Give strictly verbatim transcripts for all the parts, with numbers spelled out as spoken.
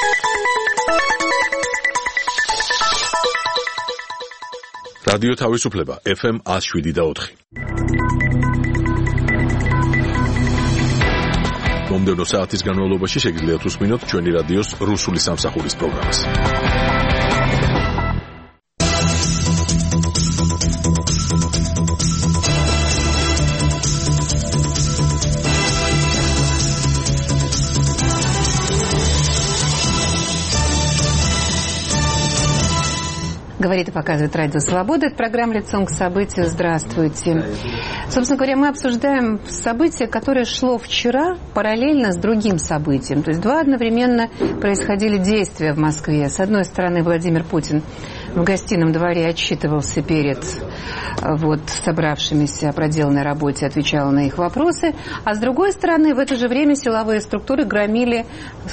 რადიო თავისუფლება ეფ ემ one oh seven და four. მომდევნო საათის განმავლობაში შეგიძლიათ უსმინოთ ჩვენი რადიოს რუსული სამსახურის პროგრამას. Говорит и показывает Радио Свобода. Это программа «Лицом к событию». Здравствуйте. Собственно говоря, мы обсуждаем событие, которое шло вчера параллельно с другим событием. То есть два одновременно происходили действия в Москве. С одной стороны, Владимир Путин в гостином дворе отчитывался перед вот, собравшимися о проделанной работе, отвечал на их вопросы. А с другой стороны, в это же время силовые структуры громили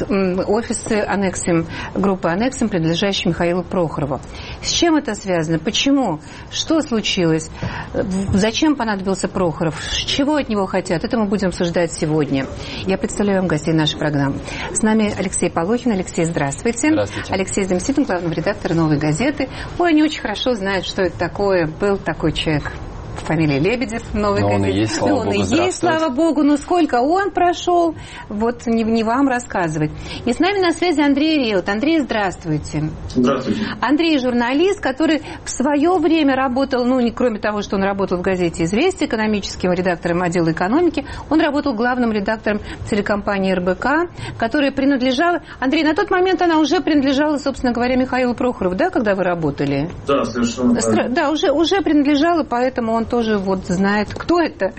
офисы Аннексим, группы Аннексим, принадлежащей Михаилу Прохорову. С чем это связано? Почему? Что случилось? Зачем понадобился Прохоров? Чего от него хотят? Это мы будем обсуждать сегодня. Я представляю вам гостей нашей программы. С нами Алексей Полохин. Алексей, здравствуйте. Здравствуйте. Алексей Демситин, главный редактор «Новой газеты». Ой, они очень хорошо знают, что это такое. Был такой человек, фамилия Лебедев в «Новой но газете». Он и есть, слава он Богу, и есть, слава Богу. Но сколько он прошел, вот не, не вам рассказывать. И с нами на связи Андрей Реут. Андрей, здравствуйте. Здравствуйте. Андрей журналист, который в свое время работал, ну, не кроме того, что он работал в газете «Известия», экономическим редактором отдела экономики, он работал главным редактором телекомпании эр бэ ка, которая принадлежала... Андрей, на тот момент она уже принадлежала, собственно говоря, Михаилу Прохорову, да, когда вы работали? Да, совершенно Стра... Да, уже, уже принадлежала, поэтому он тоже вот знает, кто это.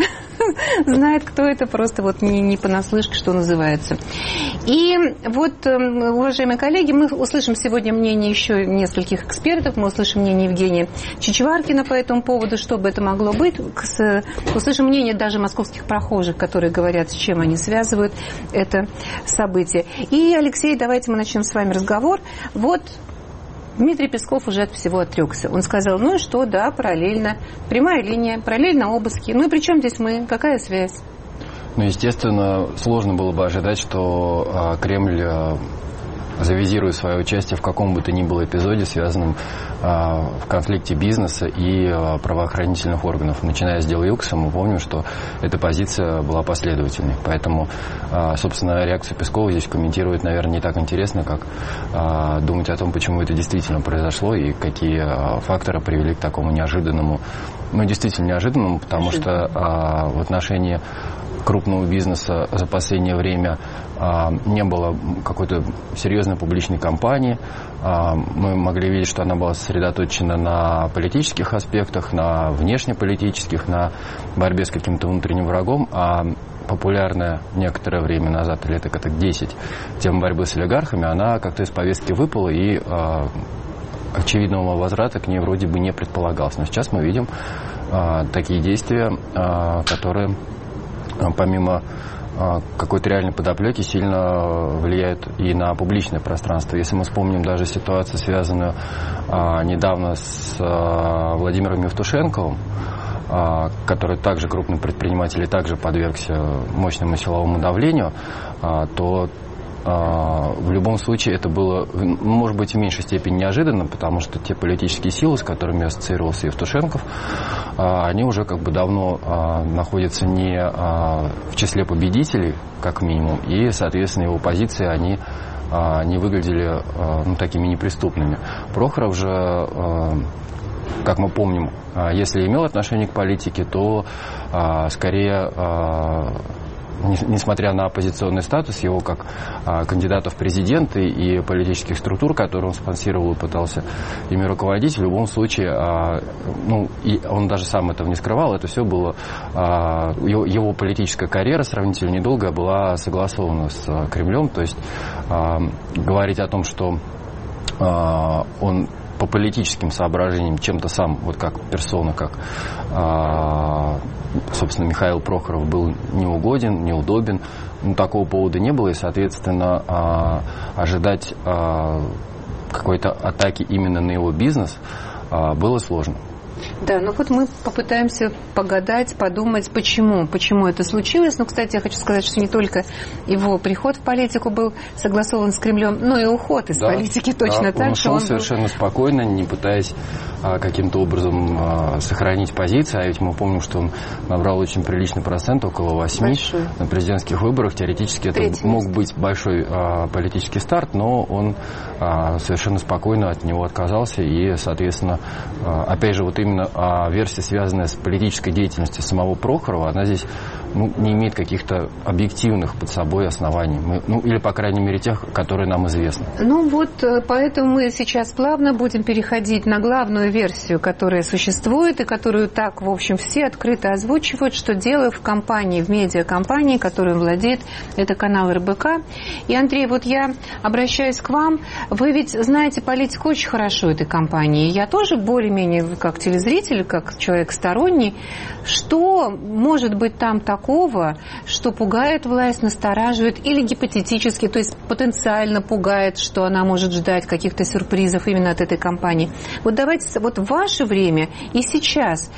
Знает, кто это, просто вот не, не понаслышке, что называется. И вот, уважаемые коллеги, мы услышим сегодня мнение еще нескольких экспертов, мы услышим мнение Евгения Чичваркина по этому поводу, что бы это могло быть, услышим мнение даже московских прохожих, которые говорят, с чем они связывают это событие. И, Алексей, давайте мы начнем с вами разговор. Вот Дмитрий Песков уже от всего отрекся. Он сказал, ну и что, да, параллельно, прямая линия, параллельно обыски. Ну и при чем здесь мы? Какая связь? Ну, естественно, сложно было бы ожидать, что а, Кремль а, завизирует свое участие в каком бы то ни было эпизоде, связанном а, в конфликте бизнеса и а, правоохранительных органов. Начиная с дела Юкса, мы помним, что эта позиция была последовательной. Поэтому, а, собственно, реакцию Пескова здесь комментировать, наверное, не так интересно, как а, думать о том, почему это действительно произошло и какие а, факторы привели к такому неожиданному, ну, действительно неожиданному, потому что а, в отношении крупного бизнеса за последнее время а, не было какой-то серьезной публичной кампании. А, мы могли видеть, что она была сосредоточена на политических аспектах, на внешнеполитических, на борьбе с каким-то внутренним врагом, а популярная некоторое время назад, лет так десять, тема борьбы с олигархами, она как-то из повестки выпала, и а, очевидного возврата к ней вроде бы не предполагалось. Но сейчас мы видим а, такие действия, а, которые помимо какой-то реальной подоплеки сильно влияют и на публичное пространство. Если мы вспомним даже ситуацию, связанную а, недавно с а, Владимиром Евтушенковым, а, который также крупный предприниматель и также подвергся мощному силовому давлению, а, то в любом случае это было, может быть, в меньшей степени неожиданно, потому что те политические силы, с которыми ассоциировался Евтушенков, они уже как бы давно находятся не в числе победителей, как минимум, и, соответственно, его позиции, они не выглядели, ну, такими неприступными. Прохоров же, как мы помним, если имел отношение к политике, то скорее, несмотря на оппозиционный статус его как а, кандидата в президенты и политических структур, которые он спонсировал и пытался ими руководить, в любом случае, а, ну, и он даже сам этого не скрывал, это все было, а, его, его политическая карьера сравнительно недолгая была согласована с а, Кремлем, то есть а, говорить о том, что а, он по политическим соображениям чем-то сам, вот как персона, как, а, собственно, Михаил Прохоров был неугоден, неудобен, ну, такого повода не было, и, соответственно, а, ожидать а, какой-то атаки именно на его бизнес а, было сложно. Да, ну вот мы попытаемся погадать, подумать, почему, почему это случилось. Но, кстати, я хочу сказать, что не только его приход в политику был согласован с Кремлем, но и уход из да, он, точно да, так он же. Он ушел совершенно был... спокойно, не пытаясь а, каким-то образом а, сохранить позиции. А ведь мы помним, что он набрал очень приличный процент, около восьми на президентских выборах. Теоретически это Третий мог месяц. быть большой а, политический старт, но он а, совершенно спокойно от него отказался. И, соответственно, а, опять же, вот именно а, версия, связанная с политической деятельностью самого Прохорова, она здесь ну, не имеет каких-то объективных под собой оснований. Мы, ну, или, по крайней мере, тех, которые нам известны. Ну вот, поэтому мы сейчас плавно будем переходить на главную версию, которая существует и которую так, в общем, все открыто озвучивают, что дело в компании, в медиакомпании, которой владеет, это канал эр бэ ка. И, Андрей, вот я обращаюсь к вам. Вы ведь знаете политику очень хорошо этой компании. Я тоже более-менее как телезритель, как человек сторонний. Что может быть там такого, что пугает власть, настораживает или гипотетически, то есть потенциально пугает, что она может ждать каких-то сюрпризов именно от этой компании? Вот давайте, вот в ваше время и сейчас,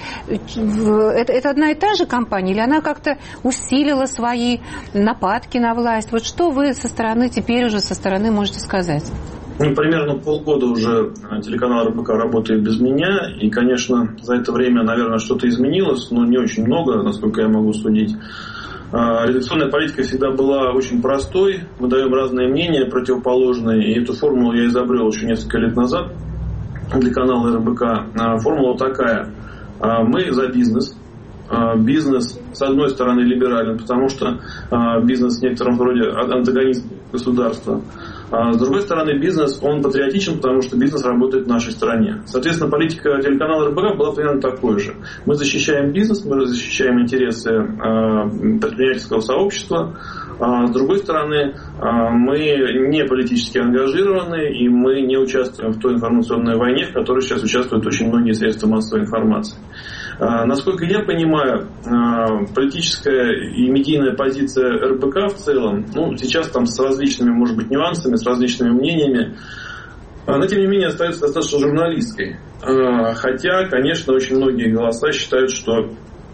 это, это одна и та же компания или она как-то усилила свои нападки на власть? Вот что вы со стороны, теперь уже со стороны можете сказать? Ну, примерно полгода уже телеканал эр бэ ка работает без меня, и, конечно, за это время, наверное, что-то изменилось, но не очень много, насколько я могу судить. Редакционная политика всегда была очень простой, мы даем разные мнения, противоположные, и эту формулу я изобрел еще несколько лет назад для канала эр бэ ка. Формула такая: мы за бизнес. Бизнес, с одной стороны, либерален, потому что бизнес в некотором роде антагонист государства. А с другой стороны, бизнес, он патриотичен, потому что бизнес работает в нашей стране. Соответственно, политика телеканала эр бэ ка была примерно такой же. Мы защищаем бизнес, мы защищаем интересы предпринимательского сообщества. А с другой стороны, мы не политически ангажированы, и мы не участвуем в той информационной войне, в которой сейчас участвуют очень многие средства массовой информации. Насколько я понимаю, политическая и медийная позиция эр бэ ка в целом, ну, сейчас там с различными, может быть, нюансами, с различными мнениями, но, тем не менее, остается достаточно журналистской. Хотя, конечно, очень многие голоса считают, что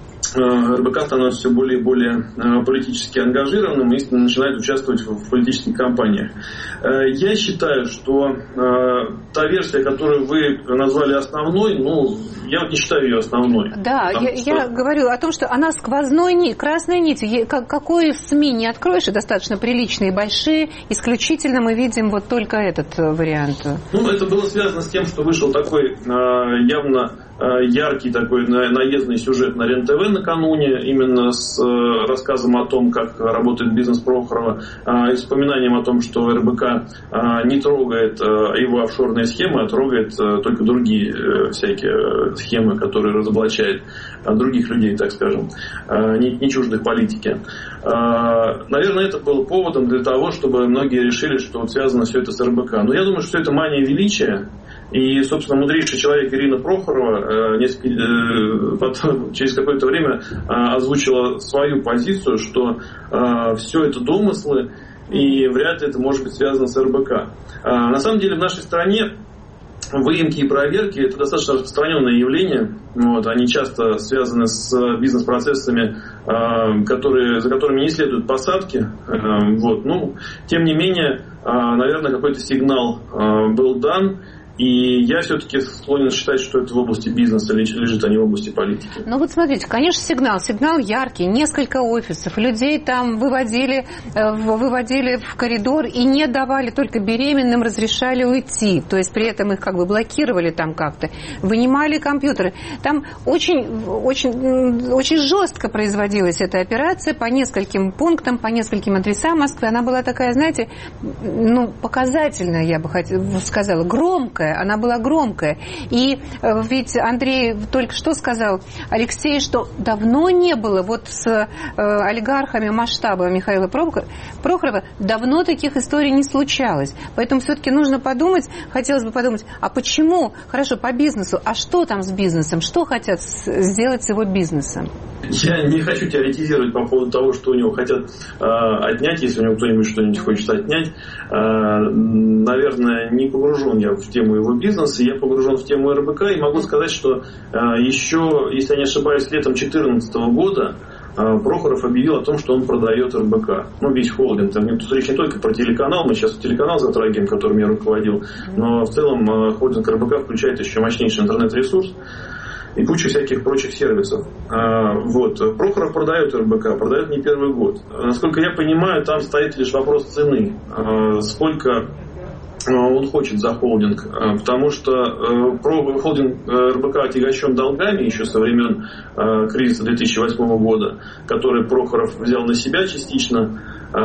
эр бэ ка становится все более и более политически ангажированным и начинает участвовать в политических кампаниях. Я считаю, что та версия, которую вы назвали основной, ну, я вот не считаю ее основной. Да, я, что... я говорю о том, что она сквозной нить, красной нитью. Какой СМИ не откроешь, и достаточно приличные, большие, исключительно мы видим вот только этот вариант. Ну, это было связано с тем, что вышел такой явно яркий такой наездный сюжет на РЕН-ТВ накануне, именно с рассказом о том, как работает бизнес Прохорова, и вспоминанием о том, что эр бэ ка не трогает его офшорные схемы, а трогает только другие всякие схемы, которые разоблачают других людей, так скажем, не, не чуждых политике. Наверное, это было поводом для того, чтобы многие решили, что вот связано все это с эр бэ ка. Но я думаю, что это мания величия. И, собственно, мудрейший человек Ирина Прохорова несколько, потом, через какое-то время озвучила свою позицию, что все это домыслы, и вряд ли это может быть связано с эр бэ ка. На самом деле в нашей стране выемки и проверки – это достаточно распространенное явление. Вот, они часто связаны с бизнес-процессами, которые, за которыми не следуют посадки. Вот, ну, тем не менее, наверное, какой-то сигнал был дан. И я все-таки склонен считать, что это в области бизнеса лежит, а не в области политики. Ну вот смотрите, конечно, сигнал. Сигнал яркий. Несколько офисов. Людей там выводили, выводили в коридор и не давали, только беременным разрешали уйти. То есть при этом их как бы блокировали там как-то. Вынимали компьютеры. Там очень, очень, очень жестко производилась эта операция по нескольким пунктам, по нескольким адресам Москвы. Она была такая, знаете, ну, показательная, я бы сказала, громкая. Она была громкая. И ведь Андрей только что сказал, Алексей, что давно не было вот с э, олигархами масштаба Михаила Прохорова, давно таких историй не случалось. Поэтому все-таки нужно подумать, хотелось бы подумать, а почему, хорошо, по бизнесу, а что там с бизнесом, что хотят сделать с его бизнесом? Я не хочу теоретизировать по поводу того, что у него хотят э, отнять, если у него кто-нибудь что-нибудь хочет отнять. Э, наверное, не погружен я в тему его бизнеса, я погружен в тему эр бэ ка и могу сказать, что э, еще, если я не ошибаюсь, летом две тысячи четырнадцатого года Прохоров объявил о том, что он продает эр бэ ка. Ну, весь холдинг. Там тут речь не только про телеканал, мы сейчас телеканал затрагиваем, которым я руководил, но в целом холдинг эр бэ ка включает еще мощнейший интернет-ресурс и кучу всяких прочих сервисов. Вот. Прохоров продает эр бэ ка, продает не первый год. Насколько я понимаю, там стоит лишь вопрос цены. Сколько он хочет за холдинг, потому что холдинг эр бэ ка отягощен долгами еще со времен кризиса две тысячи восьмого года, который Прохоров взял на себя частично.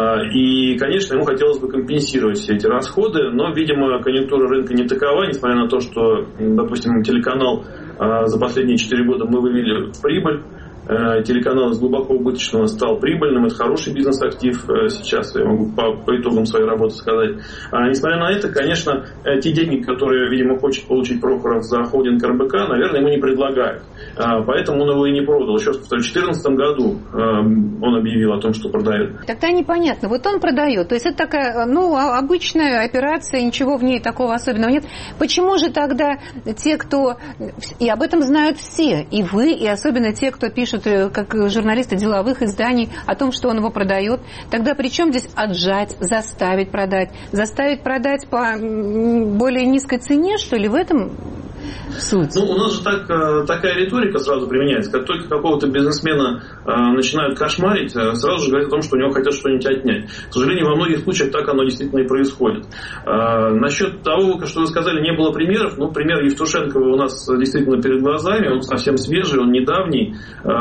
И, конечно, ему хотелось бы компенсировать все эти расходы, но, видимо, конъюнктура рынка не такова, несмотря на то, что, допустим, телеканал за последние четыре года мы вывели в прибыль. Телеканал из глубоко убыточного стал прибыльным. Это хороший бизнес-актив сейчас, я могу по, по итогам своей работы сказать. А, несмотря на это, конечно, те деньги, которые, видимо, хочет получить Прохоров за холдинг эр бэ ка, наверное, ему не предлагают. А, поэтому он его и не продал. Еще раз повторю, в две тысячи четырнадцатом году а, он объявил о том, что продает. Тогда непонятно. Вот он продает. То есть это такая, ну, обычная операция, ничего в ней такого особенного нет. Почему же тогда те, кто... И об этом знают все. И вы, и особенно те, кто пишет как журналисты деловых изданий о том, что он его продает. Тогда при чем здесь отжать, заставить продать? Заставить продать по более низкой цене, что ли, в этом суть? Ну, у нас же так, такая риторика сразу применяется. Как только какого-то бизнесмена начинают кошмарить, сразу же говорят о том, что у него хотят что-нибудь отнять. К сожалению, во многих случаях так оно действительно и происходит. Насчет того, что вы сказали, не было примеров. Ну, пример Евтушенкова у нас действительно перед глазами. Он совсем свежий, он недавний.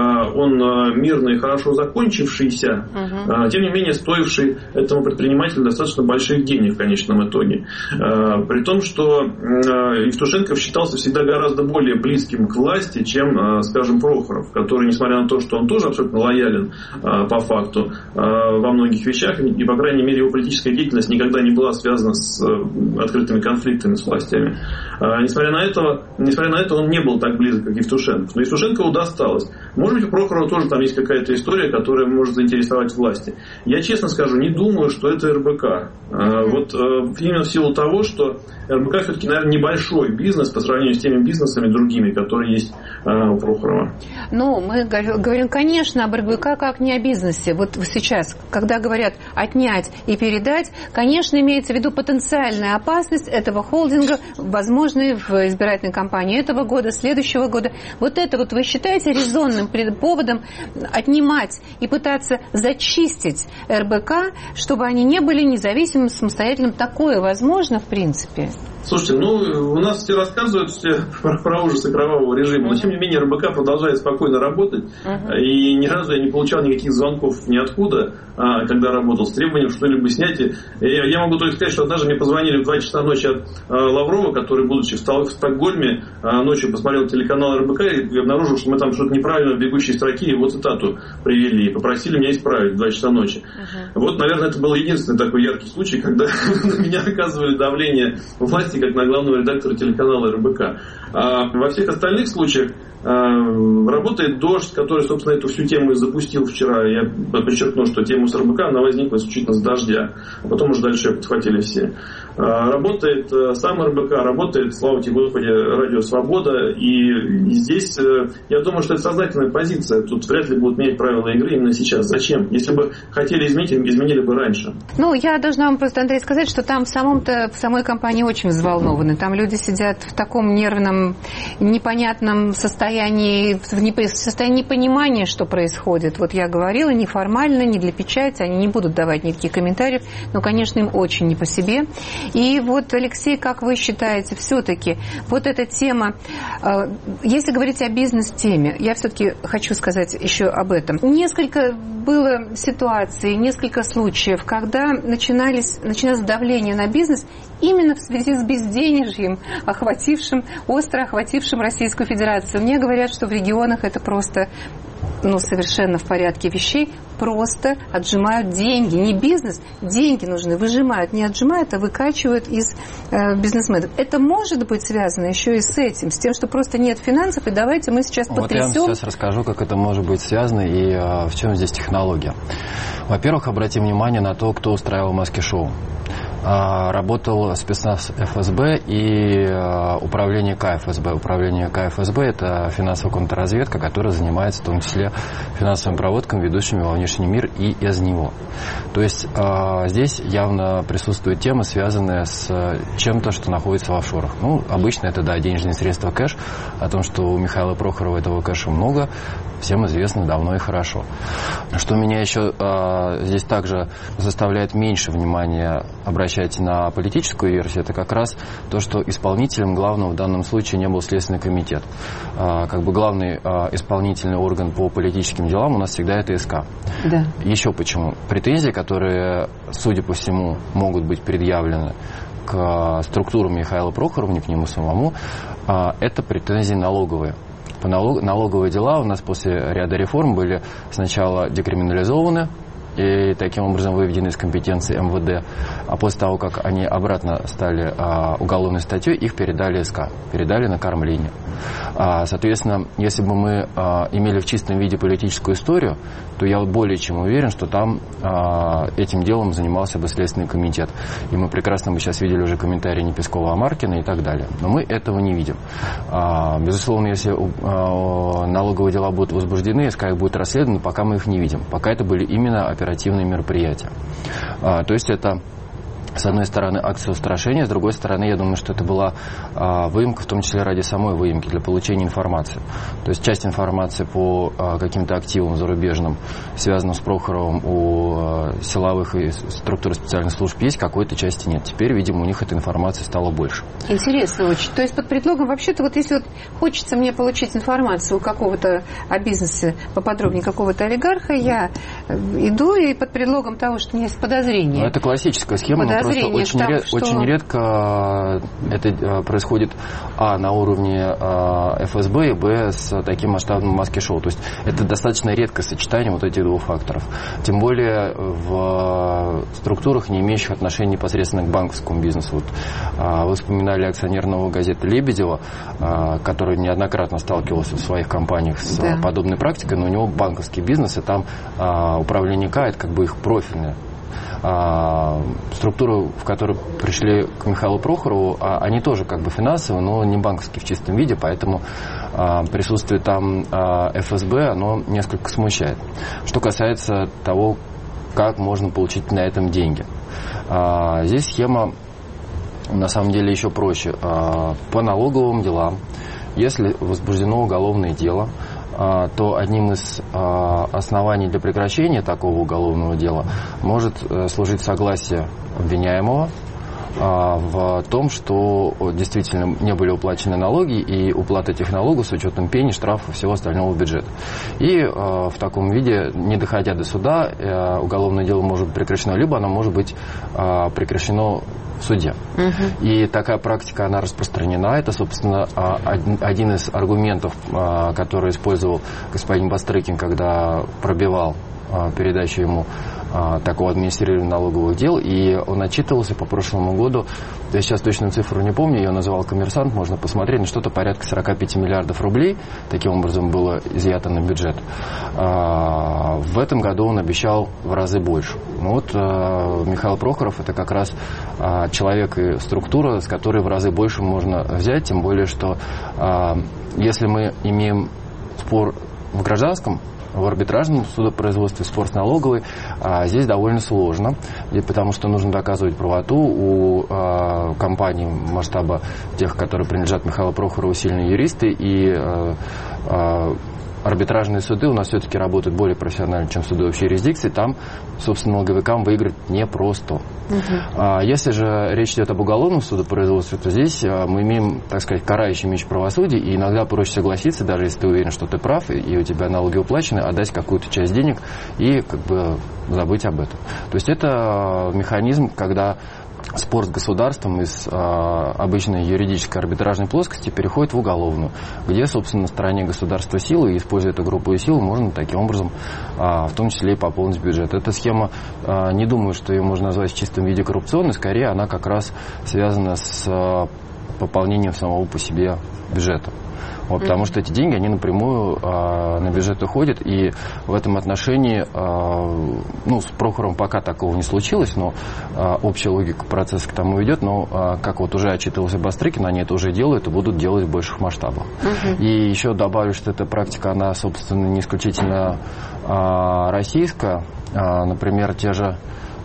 Он мирно и хорошо закончившийся, uh-huh. тем не менее стоивший этому предпринимателю достаточно больших денег в конечном итоге. При том, что Евтушенков считался всегда гораздо более близким к власти, чем, скажем, Прохоров, который, несмотря на то, что он тоже абсолютно лоялен по факту во многих вещах, и, по крайней мере, его политическая деятельность никогда не была связана с открытыми конфликтами с властями. Несмотря на это, несмотря на это он не был так близок, как Евтушенков. Но Евтушенкову досталось. Может быть, у Прохорова тоже там есть какая-то история, которая может заинтересовать власти. Я, честно скажу, не думаю, что это эр бэ ка. Вот именно в силу того, что эр бэ ка все-таки, наверное, небольшой бизнес по сравнению с теми бизнесами другими, которые есть у Прохорова. Ну, мы говорим, конечно, об эр бэ ка как не о бизнесе. Вот сейчас, когда говорят отнять и передать, конечно, имеется в виду потенциальная опасность этого холдинга, возможной в избирательной кампании этого года, следующего года. Вот это вот вы считаете резонным поводом отнимать и пытаться зачистить эр бэ ка, чтобы они не были независимым, самостоятельным? Такое возможно, в принципе? Слушайте, ну, у нас все рассказывают все про, про ужасы кровавого режима, но, тем не менее, эр бэ ка продолжает спокойно работать, uh-huh. и ни разу я не получал никаких звонков ниоткуда, а, когда работал, с требованием что-либо снять. И я, я могу только сказать, что однажды мне позвонили в два часа ночи от а, Лаврова, который, будучи в, Стол, в Стокгольме, а, ночью посмотрел телеканал эр бэ ка и обнаружил, что мы там что-то неправильно в бегущей строке его цитату привели, и попросили меня исправить в два часа ночи. Uh-huh. Вот, наверное, это был единственный такой яркий случай, когда на меня оказывали давление власти, как на главного редактора телеканала эр бэ ка. А во всех остальных случаях работает «Дождь», который, собственно, эту всю тему и запустил вчера. Я подчеркну, что тема с эр бэ ка, она возникла исключительно с «Дождя», а потом уже дальше ее подхватили все. Работает сам эр бэ ка, работает, слава тебе Господи, Радио Свобода, и здесь, я думаю, что это сознательная позиция. Тут вряд ли будут менять правила игры именно сейчас. Зачем? Если бы хотели изменить, изменили бы раньше. Ну, я должна вам просто, Андрей, сказать, что там в самом-то, в самой компании очень взволнованы. Там люди сидят в таком нервном, непонятном состоянии, в состоянии непонимания, что происходит. Вот я говорила, неформально, не для печати, они не будут давать никаких комментариев, но, конечно, им очень не по себе. И вот, Алексей, как вы считаете, все-таки вот эта тема, если говорить о бизнес-теме, я все-таки хочу сказать еще об этом. Несколько было ситуаций, несколько случаев, когда начинались, начиналось давление на бизнес именно в связи с безденежьем, охватившим, остро охватившим Российскую Федерацию. Мне говорят, что в регионах это просто ну, совершенно в порядке вещей, просто отжимают деньги. Не бизнес, деньги нужны, выжимают. Не отжимают, а выкачивают из э, бизнесменов. Это может быть связано еще и с этим, с тем, что просто нет финансов, и давайте мы сейчас вот потрясем. Вот я вам сейчас расскажу, как это может быть связано и э, в чем здесь технология. Во-первых, обратим внимание на то, кто устраивал маски-шоу. Работал спецназ эф эс бэ и управление ка эф эс бэ. Управление ка эф эс бэ – это финансовая контрразведка, которая занимается в том числе финансовым проводкам, ведущими во внешний мир и из него. То есть здесь явно присутствует тема, связанная с чем-то, что находится в офшорах. Ну, обычно это, да, денежные средства, кэш. О том, что у Михаила Прохорова этого кэша много, всем известно давно и хорошо. Что меня еще э, здесь также заставляет меньше внимания обращать на политическую версию, это как раз то, что исполнителем главного в данном случае не был Следственный комитет. Э, как бы главный э, исполнительный орган по политическим делам у нас всегда это эс ка. Да. Еще почему? Претензии, которые, судя по всему, могут быть предъявлены к структурам Михаила Прохорова, не к нему самому, э, это претензии налоговые. Налоговые дела у нас после ряда реформ были сначала декриминализованы и таким образом выведены из компетенции эм вэ дэ, а после того, как они обратно стали а, уголовной статьей, их передали эс ка, передали на кормление. А, соответственно, если бы мы а, имели в чистом виде политическую историю, то я более чем уверен, что там а, этим делом занимался бы Следственный комитет. И мы прекрасно бы сейчас видели уже комментарии не Пескова, а Маркина и так далее. Но мы этого не видим. А, безусловно, если а, налоговые дела будут возбуждены, эс ка их будет расследовано, пока мы их не видим. Пока это были именно оперативные мероприятия. А, то есть это, с одной стороны, акция устрашения, с другой стороны, я думаю, что это была а, выемка, в том числе ради самой выемки, для получения информации. То есть часть информации по а, каким-то активам зарубежным, связанным с Прохоровым, у а, силовых и структур специальных служб есть, какой-то части нет. Теперь, видимо, у них этой информации стало больше. Интересно очень. То есть под предлогом, вообще-то, вот если вот хочется мне получить информацию у какого-то о бизнесе поподробнее, какого-то олигарха, я иду и под предлогом того, что у меня есть подозрение. Ну, это классическая схема. Просто очень, там, ред, что... очень редко это происходит, а, на уровне эф эс бэ, и, б, с таким масштабным маски-шоу. То есть это достаточно редкое сочетание вот этих двух факторов. Тем более в структурах, не имеющих отношения непосредственно к банковскому бизнесу. Вот, вы вспоминали акционерного газеты Лебедева, который неоднократно сталкивался в своих компаниях с да. подобной практикой, но у него банковский бизнес, и там управление ка, это как бы их профильное. Структуры, в которые пришли к Михаилу Прохорову, они тоже как бы финансовые, но не банковские в чистом виде, поэтому присутствие там эф эс бэ, оно несколько смущает. Что касается того, как можно получить на этом деньги. Здесь схема на самом деле еще проще. По налоговым делам, если возбуждено уголовное дело, то одним из оснований для прекращения такого уголовного дела может служить согласие обвиняемого в том, что действительно не были уплачены налоги, и уплата этих налогов с учетом пени, штрафов и всего остального бюджета. И в таком виде, не доходя до суда, уголовное дело может быть прекращено, либо оно может быть прекращено в суде. Угу. И такая практика, она распространена. Это, собственно, один из аргументов, который использовал господин Бастрыкин, когда пробивал передачу ему такого администрирования налоговых дел, и он отчитывался по прошлому году, я сейчас точную цифру не помню, ее называл «Коммерсант», можно посмотреть, но что-то порядка сорок пять миллиардов рублей, таким образом было изъято на бюджет. В этом году он обещал в разы больше. Ну вот Михаил Прохоров — это как раз человек и структура, с которой в разы больше можно взять, тем более, что если мы имеем спор в гражданском, в арбитражном судопроизводстве, спор с налоговой, а здесь довольно сложно, потому что нужно доказывать правоту. У а, компаний масштаба тех, которые принадлежат Михаилу Прохорову, сильные юристы, и а, а, арбитражные суды у нас все-таки работают более профессионально, чем суды общей юрисдикции. Там, собственно, налоговикам выиграть непросто. Uh-huh. А если же речь идет об уголовном судопроизводстве, то здесь а, мы имеем, так сказать, карающий меч правосудия, и иногда проще согласиться, даже если ты уверен, что ты прав, и, и у тебя налоги уплачены, отдать какую-то часть денег и как бы забыть об этом. То есть это механизм, когда спор с государством из а, обычной юридической арбитражной плоскости переходит в уголовную, где, собственно, на стороне государства силы, и используя эту группу сил, можно таким образом, а, в том числе и пополнить бюджет. Эта схема, а, не думаю, что ее можно назвать в чистом виде коррупционной, скорее она как раз связана с а, пополнением самого по себе бюджета. Вот, потому что эти деньги, они напрямую а, на бюджет уходят, и в этом отношении, а, ну, с Прохоровым пока такого не случилось, но а, общая логика процесса к тому идет, но, а, как вот уже отчитывался Бастрыкин, они это уже делают и будут делать в больших масштабах. Uh-huh. И еще добавлю, что эта практика, она, собственно, не исключительно а, российская, а, например, те же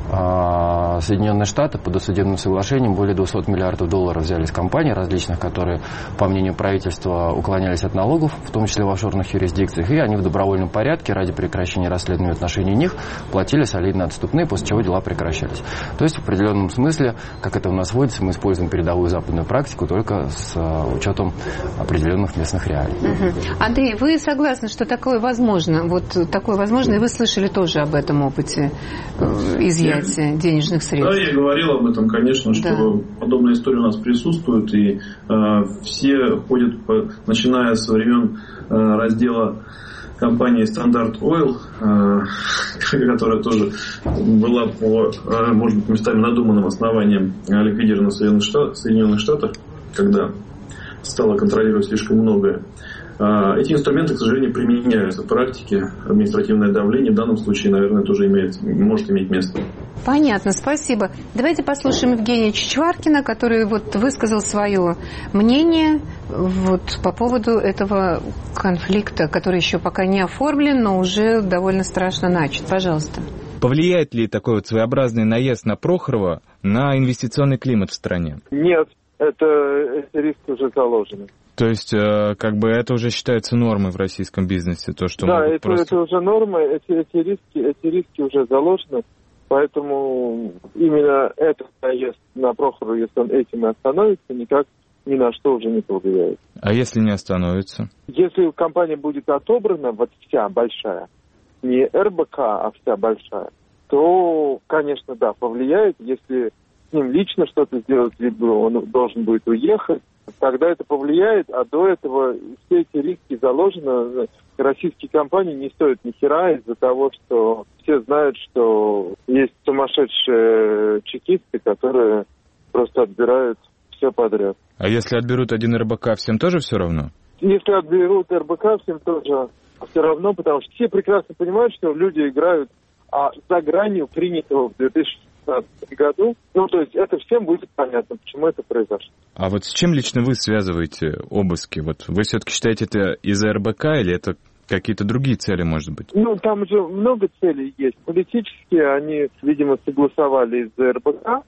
Соединенные Штаты по досудебным соглашениям более двухсот миллиардов долларов взяли с компаний различных, которые, по мнению правительства, уклонялись от налогов, в том числе в офшорных юрисдикциях, и они в добровольном порядке ради прекращения расследования в отношении них платили солидные отступные, после чего дела прекращались. То есть в определенном смысле, как это у нас водится, мы используем передовую западную практику только с учетом определенных местных реалий. Угу. Андрей, вы согласны, что такое возможно? Вот такое возможно, и вы слышали тоже об этом опыте изъятия денежных средств. Да, я говорил об этом, конечно, что да. подобная история у нас присутствует, и э, все ходят, по, начиная со времен э, раздела компании Standard Oil, э, которая тоже была по, э, может быть, местами надуманным основанием ликвидирована в Соединенных Штатах, Соединенных Штатах, когда стала контролировать слишком многое. Эти инструменты, к сожалению, применяются в практике. Административное давление в данном случае, наверное, тоже имеет, может иметь место. Понятно, спасибо. Давайте послушаем Евгения Чичваркина, который вот высказал свое мнение вот по поводу этого конфликта, который еще пока не оформлен, но уже довольно страшно начат. Пожалуйста. Повлияет ли такой вот своеобразный наезд на Прохорова на инвестиционный климат в стране? Нет, это, это риск уже заложен. То есть, э, как бы это уже считается нормой в российском бизнесе, то, что да, это, просто... это уже норма, эти, эти риски, эти риски уже заложены, поэтому именно этот наезд на Прохорова, если он этим и остановится, никак ни на что уже не повлияет. А если не остановится? Если компания будет отобрана, вот вся большая, не эр бэ ка, а вся большая, то, конечно, да, повлияет, если с ним лично что-то сделать, либо он должен будет уехать, тогда это повлияет, а до этого все эти риски заложены. Российские компании не стоят ни хера из-за того, что все знают, что есть сумасшедшие чекисты, которые просто отбирают все подряд. А если отберут один эр бэ ка, всем тоже все равно? Если отберут эр бэ ка, всем тоже все равно, потому что все прекрасно понимают, что люди играют а за гранью принятого в две тысячи шестнадцатом году. Ну, то есть это всем будет понятно, почему это произошло. А вот с чем лично вы связываете обыски? Вот вы все-таки считаете это из-за эр бэ ка или это какие-то другие цели, может быть? Ну, там же много целей есть. Политические они, видимо, согласовали из-за эр бэ ка,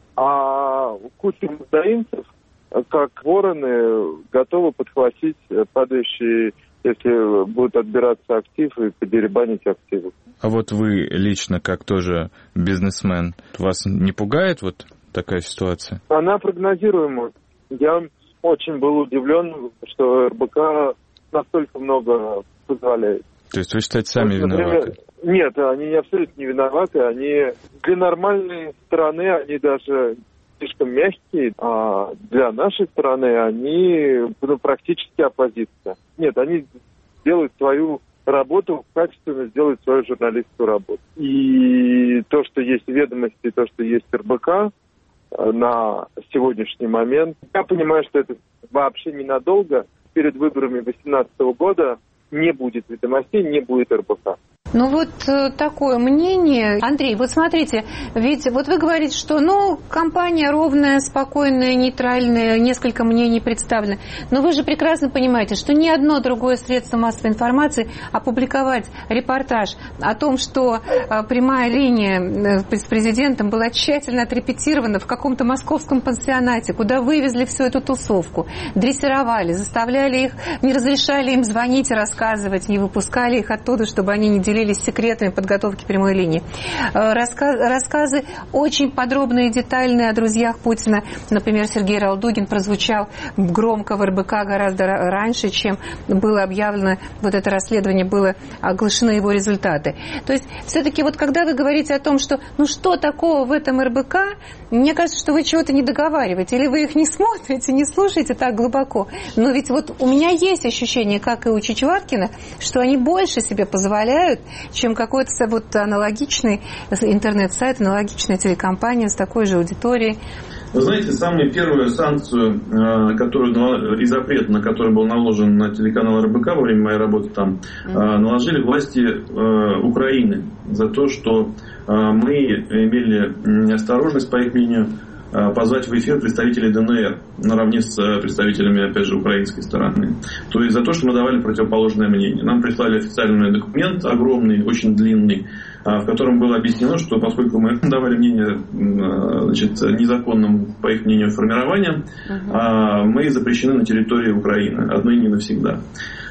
а куча мздоимцев, как вороны, готовы подхватить падающие, если будут отбираться активы и подеребанить активы. А вот вы лично, как тоже бизнесмен, вас не пугает вот такая ситуация? Она прогнозируема. Я очень был удивлен, что эр бэ ка настолько много позволяет. То есть вы считаете, сами есть, например, виноваты? Нет, они абсолютно не виноваты. Они для нормальной страны, они даже слишком мягкие, а для нашей страны они ну, практически оппозиция. Нет, они делают свою работу, качественно сделают свою журналистскую работу. И то, что есть ведомости, то, что есть эр бэ ка на сегодняшний момент, я понимаю, что это вообще ненадолго. Перед выборами две тысячи восемнадцатого года не будет ведомостей, не будет эр бэ ка. Ну вот э, такое мнение. Андрей, вот смотрите, ведь вот вы говорите, что ну компания ровная, спокойная, нейтральная, несколько мнений представлено. Но вы же прекрасно понимаете, что ни одно другое средство массовой информации опубликовать репортаж о том, что э, прямая линия э, с президентом была тщательно отрепетирована в каком-то московском пансионате, куда вывезли всю эту тусовку, дрессировали, заставляли их, не разрешали им звонить и рассказывать, не выпускали их оттуда, чтобы они не делились делились секретами подготовки прямой линии. Раска... Рассказы очень подробные и детальные о друзьях Путина. Например, Сергей Ралдугин прозвучал громко в эр бэ ка гораздо раньше, чем было объявлено вот это расследование, было оглашены его результаты. То есть все-таки вот когда вы говорите о том, что ну что такого в этом эр бэ ка, мне кажется, что вы чего-то не договариваете, или вы их не смотрите, не слушаете так глубоко. Но ведь вот у меня есть ощущение, как и у Чичваркина, что они больше себе позволяют, чем какой-то вот аналогичный интернет-сайт, аналогичная телекомпания с такой же аудиторией. Вы знаете, самую первую санкцию, которую, и запрет, на который был наложен на телеканал эр бэ ка во время моей работы там, mm-hmm. наложили власти Украины за то, что мы имели неосторожность, по их мнению, позвать в эфир представителей дэ эн эр наравне с представителями, опять же, украинской стороны. То есть за то, что мы давали противоположное мнение. Нам прислали официальный документ, огромный, очень длинный, в котором было объяснено, что поскольку мы давали мнение, значит, незаконным, по их мнению, формированием, uh-huh. мы запрещены на территории Украины, отныне и навсегда.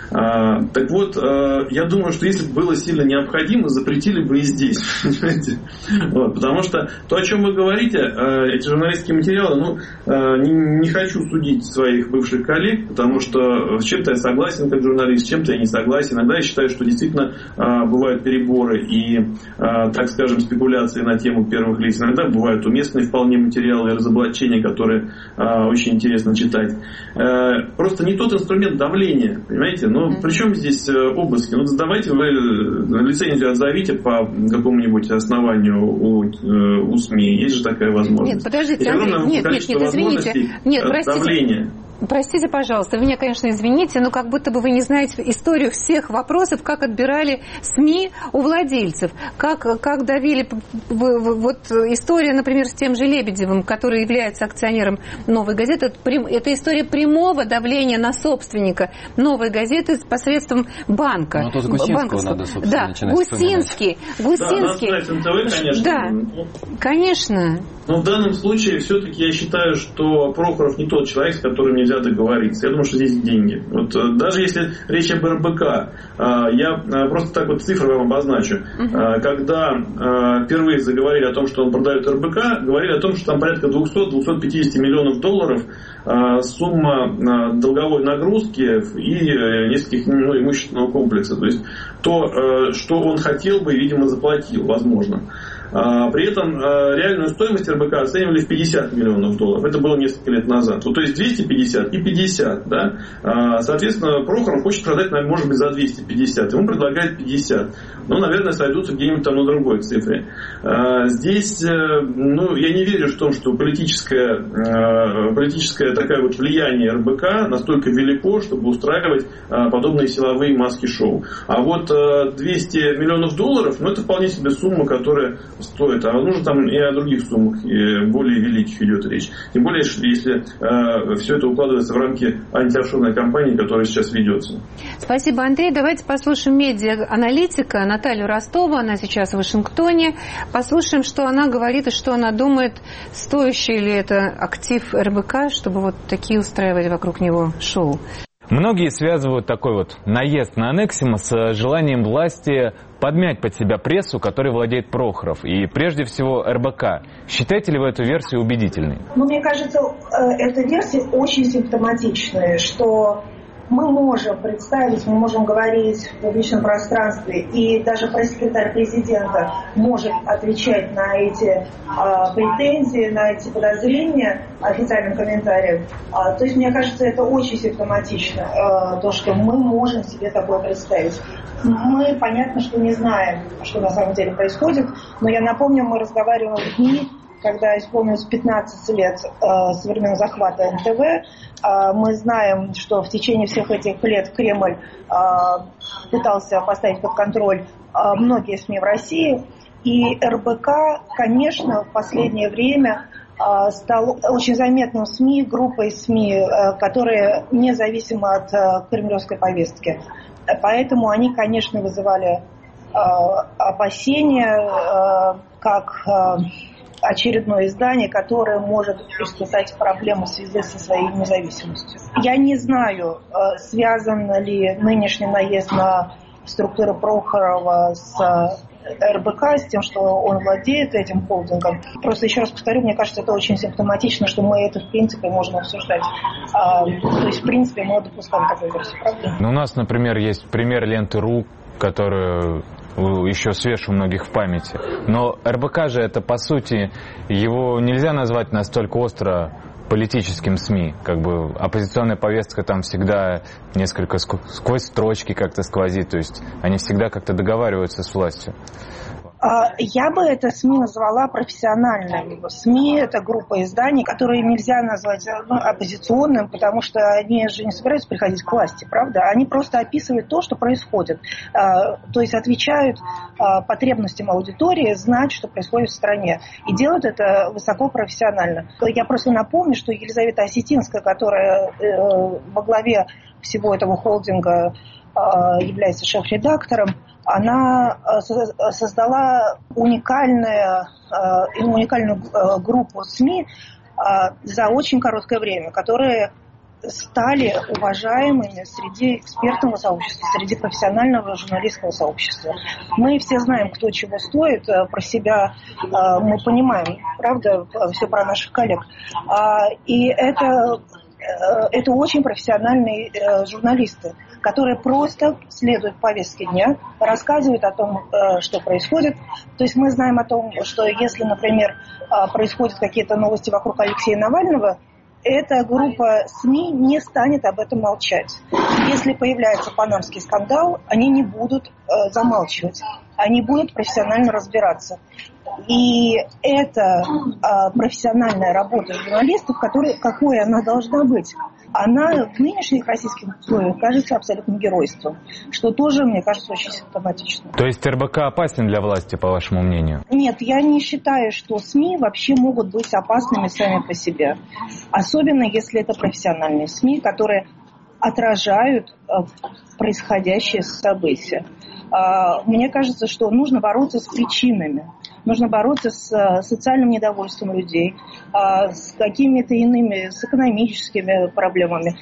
А, так вот, а, я думаю, что если бы было сильно необходимо, запретили бы и здесь, понимаете? Вот, потому что то, о чем вы говорите, а, эти журналистские материалы, ну, а, не, не хочу судить своих бывших коллег, потому что с чем-то я согласен как журналист, с чем-то я не согласен. Иногда я считаю, что действительно а, бывают переборы и, а, так скажем, спекуляции на тему первых лиц. Иногда бывают уместные вполне материалы и разоблачения, которые а, очень интересно читать. А, просто не тот инструмент давления, понимаете? Ну, при чем здесь обыски? Ну, давайте вы лицензию отзовите по какому-нибудь основанию у, у СМИ. Есть же такая возможность. Нет, подождите, Андрей, нет, нет, нет, извините. Нет, простите. Давления. Простите, пожалуйста, вы меня, конечно, извините, но как будто бы вы не знаете историю всех вопросов, как отбирали СМИ у владельцев, как, как давили... Вот история, например, с тем же Лебедевым, который является акционером «Новой газеты», это история прямого давления на собственника «Новой газеты» посредством банка. Ну, тут с Гусинского надо, собственно, да, начинать Гусинский, Гусинский. Да, эн тэ вэ, конечно. Да, конечно. Но в данном случае все-таки я считаю, что Прохоров не тот человек, с которым нельзя договориться. Я думаю, что здесь деньги. Вот, даже если речь об эр бэ ка, я просто так вот цифры вам обозначу. Uh-huh. Когда впервые заговорили о том, что он продает эр бэ ка, говорили о том, что там порядка двести-двести пятьдесят миллионов долларов сумма долговой нагрузки и нескольких ну, имущественного комплекса. То есть то, что он хотел бы и, видимо, заплатил, возможно. При этом реальную стоимость эр бэ ка оценивали в пятьдесят миллионов долларов. Это было несколько лет назад. Вот, то есть двести пятьдесят и пятьдесят. Да? Соответственно, Прохоров хочет продать, может быть, за двести пятьдесят. Ему предлагают пятьдесят. Ну, наверное, сойдутся где-нибудь там на другой цифре. Здесь, ну, я не верю в том, что политическое, политическое такое вот влияние эр бэ ка настолько велико, чтобы устраивать подобные силовые маски-шоу. А вот двести миллионов долларов, ну, это вполне себе сумма, которая стоит. А нужно там и о других суммах более великих идет речь. Тем более, если э, все это укладывается в рамки антиофшорной кампании, которая сейчас ведется. Спасибо, Андрей. Давайте послушаем медиа-аналитика Наталью Ростову. Она сейчас в Вашингтоне. Послушаем, что она говорит и что она думает, стоящий ли это актив эр бэ ка, чтобы вот такие устраивать вокруг него шоу. Многие связывают такой вот наезд на Анексима с желанием власти подмять под себя прессу, которой владеет Прохоров, и прежде всего эр бэ ка. Считаете ли вы эту версию убедительной? Ну, мне кажется, эта версия очень симптоматичная, что мы можем представить, мы можем говорить в публичном пространстве, и даже пресс-секретарь президента может отвечать на эти э, претензии, на эти подозрения официальным комментарием. А, то есть, мне кажется, это очень симптоматично, э, то, что мы можем себе такое представить. Мы, понятно, что не знаем, что на самом деле происходит, но я напомню, мы разговаривали в дни, когда исполнилось пятнадцать лет э, со времен захвата эн тэ вэ. Э, мы знаем, что в течение всех этих лет Кремль э, пытался поставить под контроль э, многие СМИ в России. И эр бэ ка, конечно, в последнее время э, стал очень заметным СМИ, группой СМИ, э, которые независимы от э, кремлевской повестки. Поэтому они, конечно, вызывали э, опасения, э, как... Э, очередное издание, которое может испытать проблемы в связи со своей независимостью. Я не знаю, связан ли нынешний наезд на структуры Прохорова с эр бэ ка, с тем, что он владеет этим холдингом. Просто еще раз повторю, мне кажется, это очень симптоматично, что мы это, в принципе, можем обсуждать. А, то есть, в принципе, мы допускаем такую версию, правда? Ну, у нас, например, есть пример ленты РУ, которую еще свеж у многих в памяти. Но эр бэ ка же это, по сути, его нельзя назвать настолько остро политическим СМИ. Как бы оппозиционная повестка там всегда несколько сквозь строчки как-то сквозит. То есть они всегда как-то договариваются с властью. Я бы это СМИ назвала профессиональным. СМИ – это группа изданий, которые нельзя назвать ну, оппозиционным, потому что они же не собираются приходить к власти, правда? Они просто описывают то, что происходит. То есть отвечают потребностям аудитории знать, что происходит в стране. И делают это высокопрофессионально. Я просто напомню, что Елизавета Осетинская, которая во главе всего этого холдинга является шеф-редактором, она создала уникальную, уникальную группу СМИ за очень короткое время, которые стали уважаемыми среди экспертного сообщества, среди профессионального журналистского сообщества. Мы все знаем, кто чего стоит, про себя мы понимаем, правда, все про наших коллег. И это, это очень профессиональные журналисты, которые просто следуют повестке дня, рассказывают о том, что происходит. То есть мы знаем о том, что если, например, происходят какие-то новости вокруг Алексея Навального, эта группа СМИ не станет об этом молчать. Если появляется панамский скандал, они не будут замалчивать, они будут профессионально разбираться. И это профессиональная работа журналистов, который, какой она должна быть. Она в нынешних российских условиях кажется абсолютным геройством, что тоже, мне кажется, очень симптоматично. То есть эр бэ ка опасен для власти, по вашему мнению? Нет, я не считаю, что СМИ вообще могут быть опасными сами по себе. Особенно, если это профессиональные СМИ, которые отражают происходящие события. Мне кажется, что нужно бороться с причинами. Нужно бороться с социальным недовольством людей, с какими-то иными, с экономическими проблемами.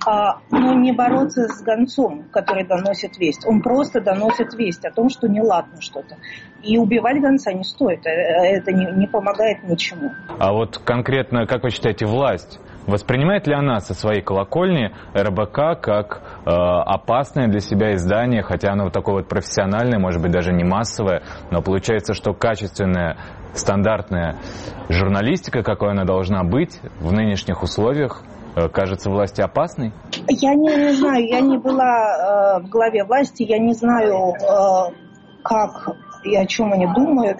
Но не бороться с гонцом, который доносит весть. Он просто доносит весть о том, что неладно что-то. И убивать гонца не стоит. Это не, не помогает ничему. А вот конкретно, как вы считаете, власть воспринимает ли она со своей колокольни эр бэ ка как э, опасное для себя издание, хотя оно вот такое вот профессиональное, может быть, даже не массовое, но получается, что качественная, стандартная журналистика, какой она должна быть в нынешних условиях, э, кажется власти опасной? Я не, не знаю, я не была э, в главе власти, я не знаю, э, как и о чем они думают.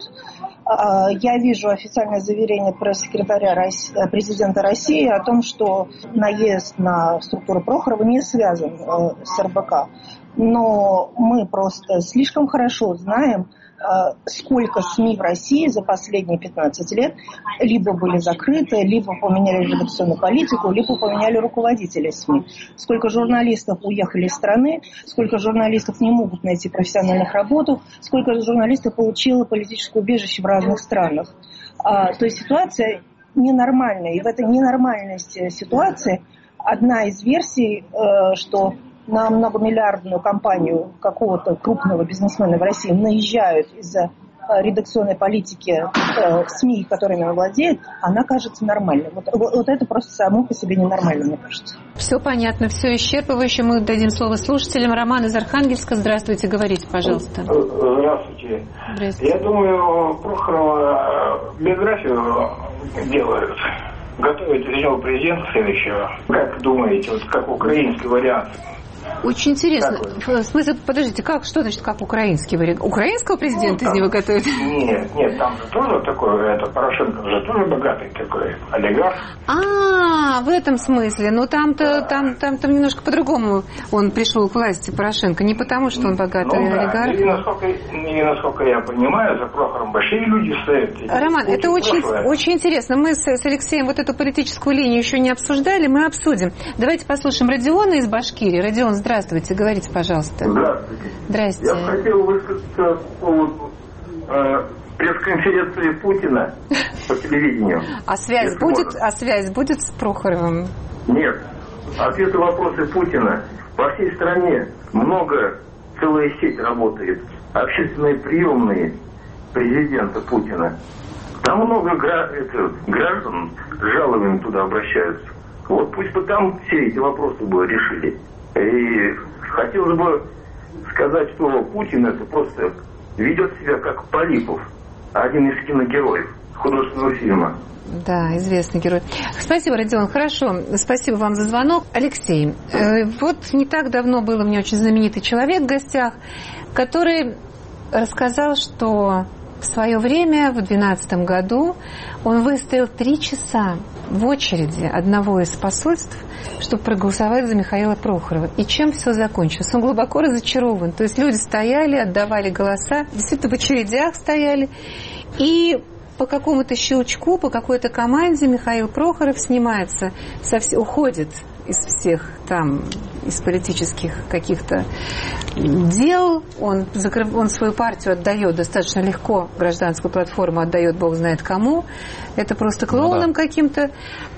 Я вижу официальное заверение пресс-секретаря президента России о том, что наезд на структуру Прохорова не связан с эр бэ ка. Но мы просто слишком хорошо знаем, сколько СМИ в России за последние пятнадцать лет либо были закрыты, либо поменяли редакционную политику, либо поменяли руководителей СМИ. Сколько журналистов уехали из страны, сколько журналистов не могут найти профессиональных работу, сколько журналистов получило политическое убежище в разных странах. А, то есть ситуация ненормальная. И в этой ненормальности ситуации одна из версий, э, что на многомиллиардную компанию какого-то крупного бизнесмена в России наезжают из-за редакционной политики э, СМИ, которыми он владеет, она кажется нормальной. Вот, вот это просто само по себе ненормально, мне кажется. Все понятно, все исчерпывающе. Мы дадим слово слушателям. Роман из Архангельска. Здравствуйте, говорите, пожалуйста. Здравствуйте. Здравствуйте. Я думаю, Прохорова биографию делают. Готовят из него президента следующего. Как думаете, вот как украинский вариант? Очень интересно. В смысле, подождите, как, что значит, как украинский вариант? Украинского президента ну, там, из него готовят? Нет, нет, там же тоже такой, это Порошенко же тоже богатый такой олигарх. А, в этом смысле. Ну, там-то, там, там, там немножко по-другому он пришел к власти, Порошенко. Не потому, что он богатый ну, олигарх. Да. И, насколько, и насколько я понимаю, за Прохором большие люди стоят. Роман, это очень, очень интересно. Мы с, с Алексеем вот эту политическую линию еще не обсуждали, мы обсудим. Давайте послушаем Родиона из Башкирии. Родион, здравствуйте, говорите, пожалуйста. Здравствуйте. Здрасте. Я хотел высказаться по поводу э, пресс-конференции Путина по телевидению. А связь Если будет, можно. а связь будет с Прохоровым? Нет. Ответы на вопросы Путина. По всей стране много целая сеть работает. Общественные приемные президента Путина. Там много гра- это, граждан с жалобами туда обращаются. Вот пусть бы там все эти вопросы бы решили. И хотелось бы сказать, что Путин это просто ведет себя как Полипов, один из киногероев художественного фильма. Да, известный герой. Спасибо, Родион. Хорошо, спасибо вам за звонок. Алексей, э, вот не так давно был у меня очень знаменитый человек в гостях, который рассказал, что в свое время, в две тысячи двенадцатом году, он выстоял три часа в очереди одного из посольств, чтобы проголосовать за Михаила Прохорова. И чем все закончилось? Он глубоко разочарован. То есть люди стояли, отдавали голоса, действительно в очередях стояли. И по какому-то щелчку, по какой-то команде Михаил Прохоров снимается, совсем, уходит из всех там, из политических каких-то дел. Он, закрыв, он свою партию отдает достаточно легко, гражданскую платформу отдает бог знает кому. Это просто клоуном ну, да. каким-то.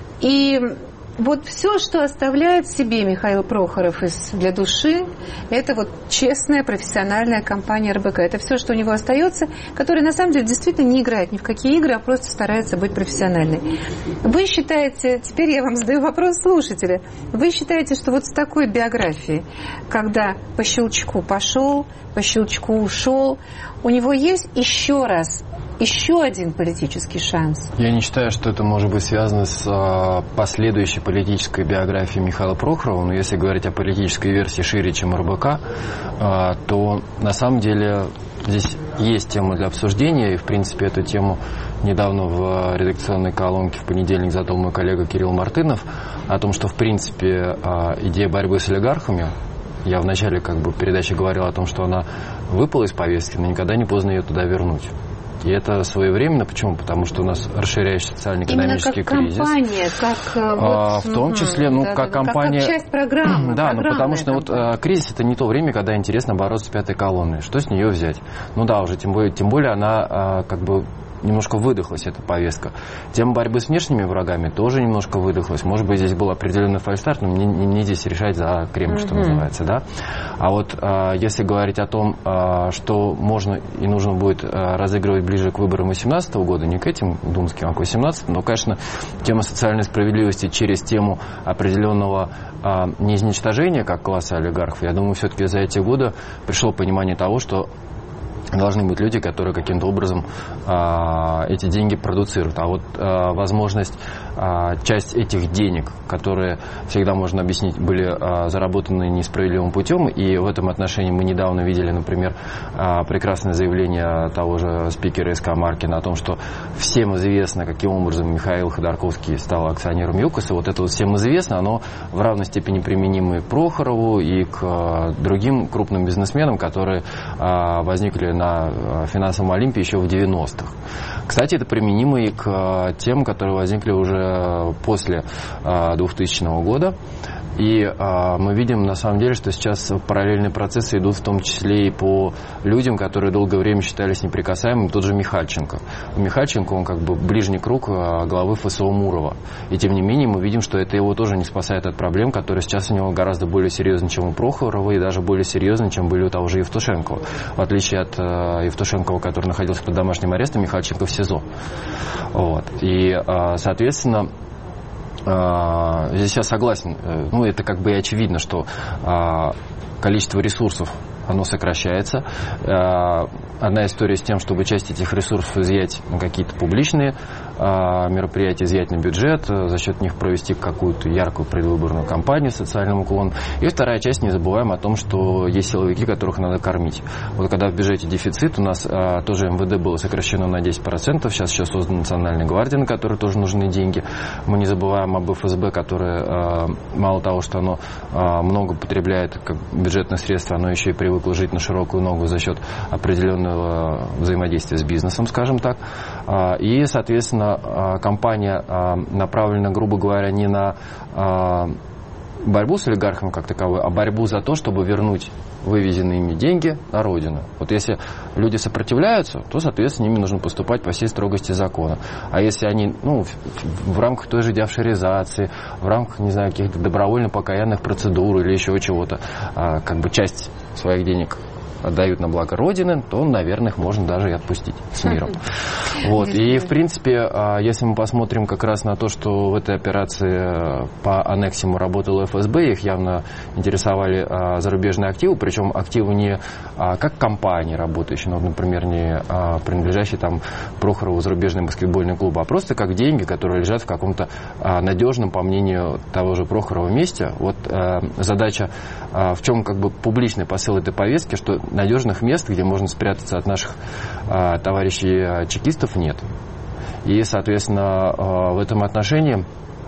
И вот все, что оставляет себе Михаил Прохоров из, для души, это вот честная профессиональная компания эр бэ ка. Это все, что у него остается, которая на самом деле действительно не играет ни в какие игры, а просто старается быть профессиональной. Вы считаете, теперь я вам задаю вопрос слушателя, вы считаете, что вот с такой биографией, когда по щелчку пошел, по щелчку ушел, у него есть еще раз еще один политический шанс? Я не считаю, что это может быть связано с а, последующей политической биографией Михаила Прохорова, но если говорить о политической версии шире, чем эр бэ ка, а, то на самом деле здесь есть тема для обсуждения, и в принципе эту тему недавно в редакционной колонке в понедельник задал мой коллега Кирилл Мартынов, о том, что в принципе а, идея борьбы с олигархами, я в начале как бы передачи говорил о том, что она выпала из повестки, но никогда не поздно ее туда вернуть. И это своевременно. Почему? Потому что у нас расширяющий социально-экономический кризис. Именно как компания, как... А, вот, в том числе, ну, да, как да, компания... Как часть программы. Да, ну, потому что вот, а, кризис – это не то время, когда интересно бороться с пятой колонной. Что с нее взять? Ну да, уже тем более, тем более она а, как бы... немножко выдохлась эта повестка. Тема борьбы с внешними врагами тоже немножко выдохлась. Может быть, здесь был определенный фальстарт, но мне, не здесь решать за Кремль, что mm-hmm. называется, да. А вот а, если говорить о том, а, что можно и нужно будет а, разыгрывать ближе к выборам две тысячи восемнадцатого года, не к этим думским, а к восемнадцатому, но, конечно, тема социальной справедливости через тему определенного а, неизничтожения как класса олигархов, я думаю, все-таки за эти годы пришло понимание того, что должны быть люди, которые каким-то образом а, эти деньги продуцируют. А вот а, возможность, а, часть этих денег, которые всегда можно объяснить, были а, заработаны несправедливым путем, и в этом отношении мы недавно видели, например, а, прекрасное заявление того же спикера эс ка Маркина о том, что всем известно, каким образом Михаил Ходорковский стал акционером ЮКОСа. Вот это вот всем известно, оно в равной степени применимо и к Прохорову, и к а, другим крупным бизнесменам, которые а, возникли на финансовом Олимпе еще в девяностых. Кстати, это применимо и к тем, которые возникли уже после двухтысячного года. И а, мы видим, на самом деле, что сейчас параллельные процессы идут в том числе и по людям, которые долгое время считались неприкасаемыми. Тот же Михальченко. Михальченко, он как бы ближний круг а, главы эф эс о Мурова. И тем не менее мы видим, что это его тоже не спасает от проблем, которые сейчас у него гораздо более серьезны, чем у Прохорова, и даже более серьезны, чем были у того же Евтушенкова. В отличие от а, Евтушенкова, который находился под домашним арестом, Михальченко в СИЗО. Вот. И, а, соответственно, здесь я согласен, ну это как бы и очевидно, что а, количество ресурсов, оно сокращается. А, одна история с тем, чтобы часть этих ресурсов изъять на какие-то публичные а, мероприятия, изъять на бюджет, за счет них провести какую-то яркую предвыборную кампанию с социальным уклоном. И вторая часть, не забываем о том, что есть силовики, которых надо кормить. Вот когда в бюджете дефицит, у нас а, тоже эм вэ дэ было сокращено на десять процентов, сейчас еще создана Национальная гвардия, на которой тоже нужны деньги. Мы не забываем об эф эс бэ, которое а, мало того, что оно а, много потребляет как бюджетных средств, оно еще и привыкло жить на широкую ногу за счет определенного взаимодействия с бизнесом, скажем так. И, соответственно, компания направлена, грубо говоря, не на борьбу с олигархом как таковой, а борьбу за то, чтобы вернуть вывезенные ими деньги на родину. Вот если люди сопротивляются, то, соответственно, ими нужно поступать по всей строгости закона. А если они, ну, в, в рамках той же деофшоризации, в рамках, не знаю, каких-то добровольно покаянных процедур или еще чего-то, а, как бы часть своих денег отдают на благо Родины, то, наверное, их можно даже и отпустить с миром. Вот. И, в принципе, если мы посмотрим как раз на то, что в этой операции по аннексиму работала эф эс бэ, их явно интересовали зарубежные активы, причем активы не как компании работающие, ну, например, не принадлежащие там Прохорову зарубежный баскетбольный клуб, а просто как деньги, которые лежат в каком-то надежном, по мнению того же Прохорова, месте. Вот задача, в чем как бы публичный посыл этой повестки, что надежных мест, где можно спрятаться от наших а, товарищей а, чекистов, нет. И, соответственно, а, в этом отношении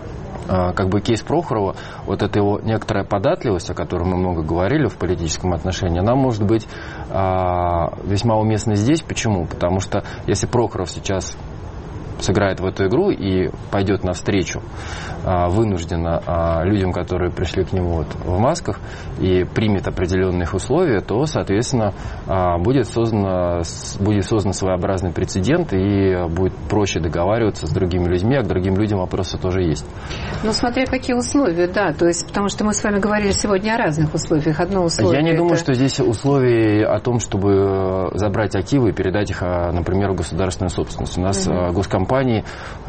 а, как бы кейс Прохорова, вот эта его некоторая податливость, о которой мы много говорили в политическом отношении, она может быть а, весьма уместна здесь. Почему? Потому что если Прохоров сейчас сыграет в эту игру и пойдет навстречу а, вынужденно а, людям, которые пришли к нему вот в масках, и примет определенные их условия, то, соответственно, а, будет, создано, будет создан своеобразный прецедент, и будет проще договариваться с другими людьми, а к другим людям вопросы тоже есть. Ну, смотря какие условия, да, то есть, потому что мы с вами говорили сегодня о разных условиях. Одно условие... Я не это... думаю, что здесь условия о том, чтобы забрать активы и передать их, например, в государственную собственность. У нас mm-hmm. госкомпании Компании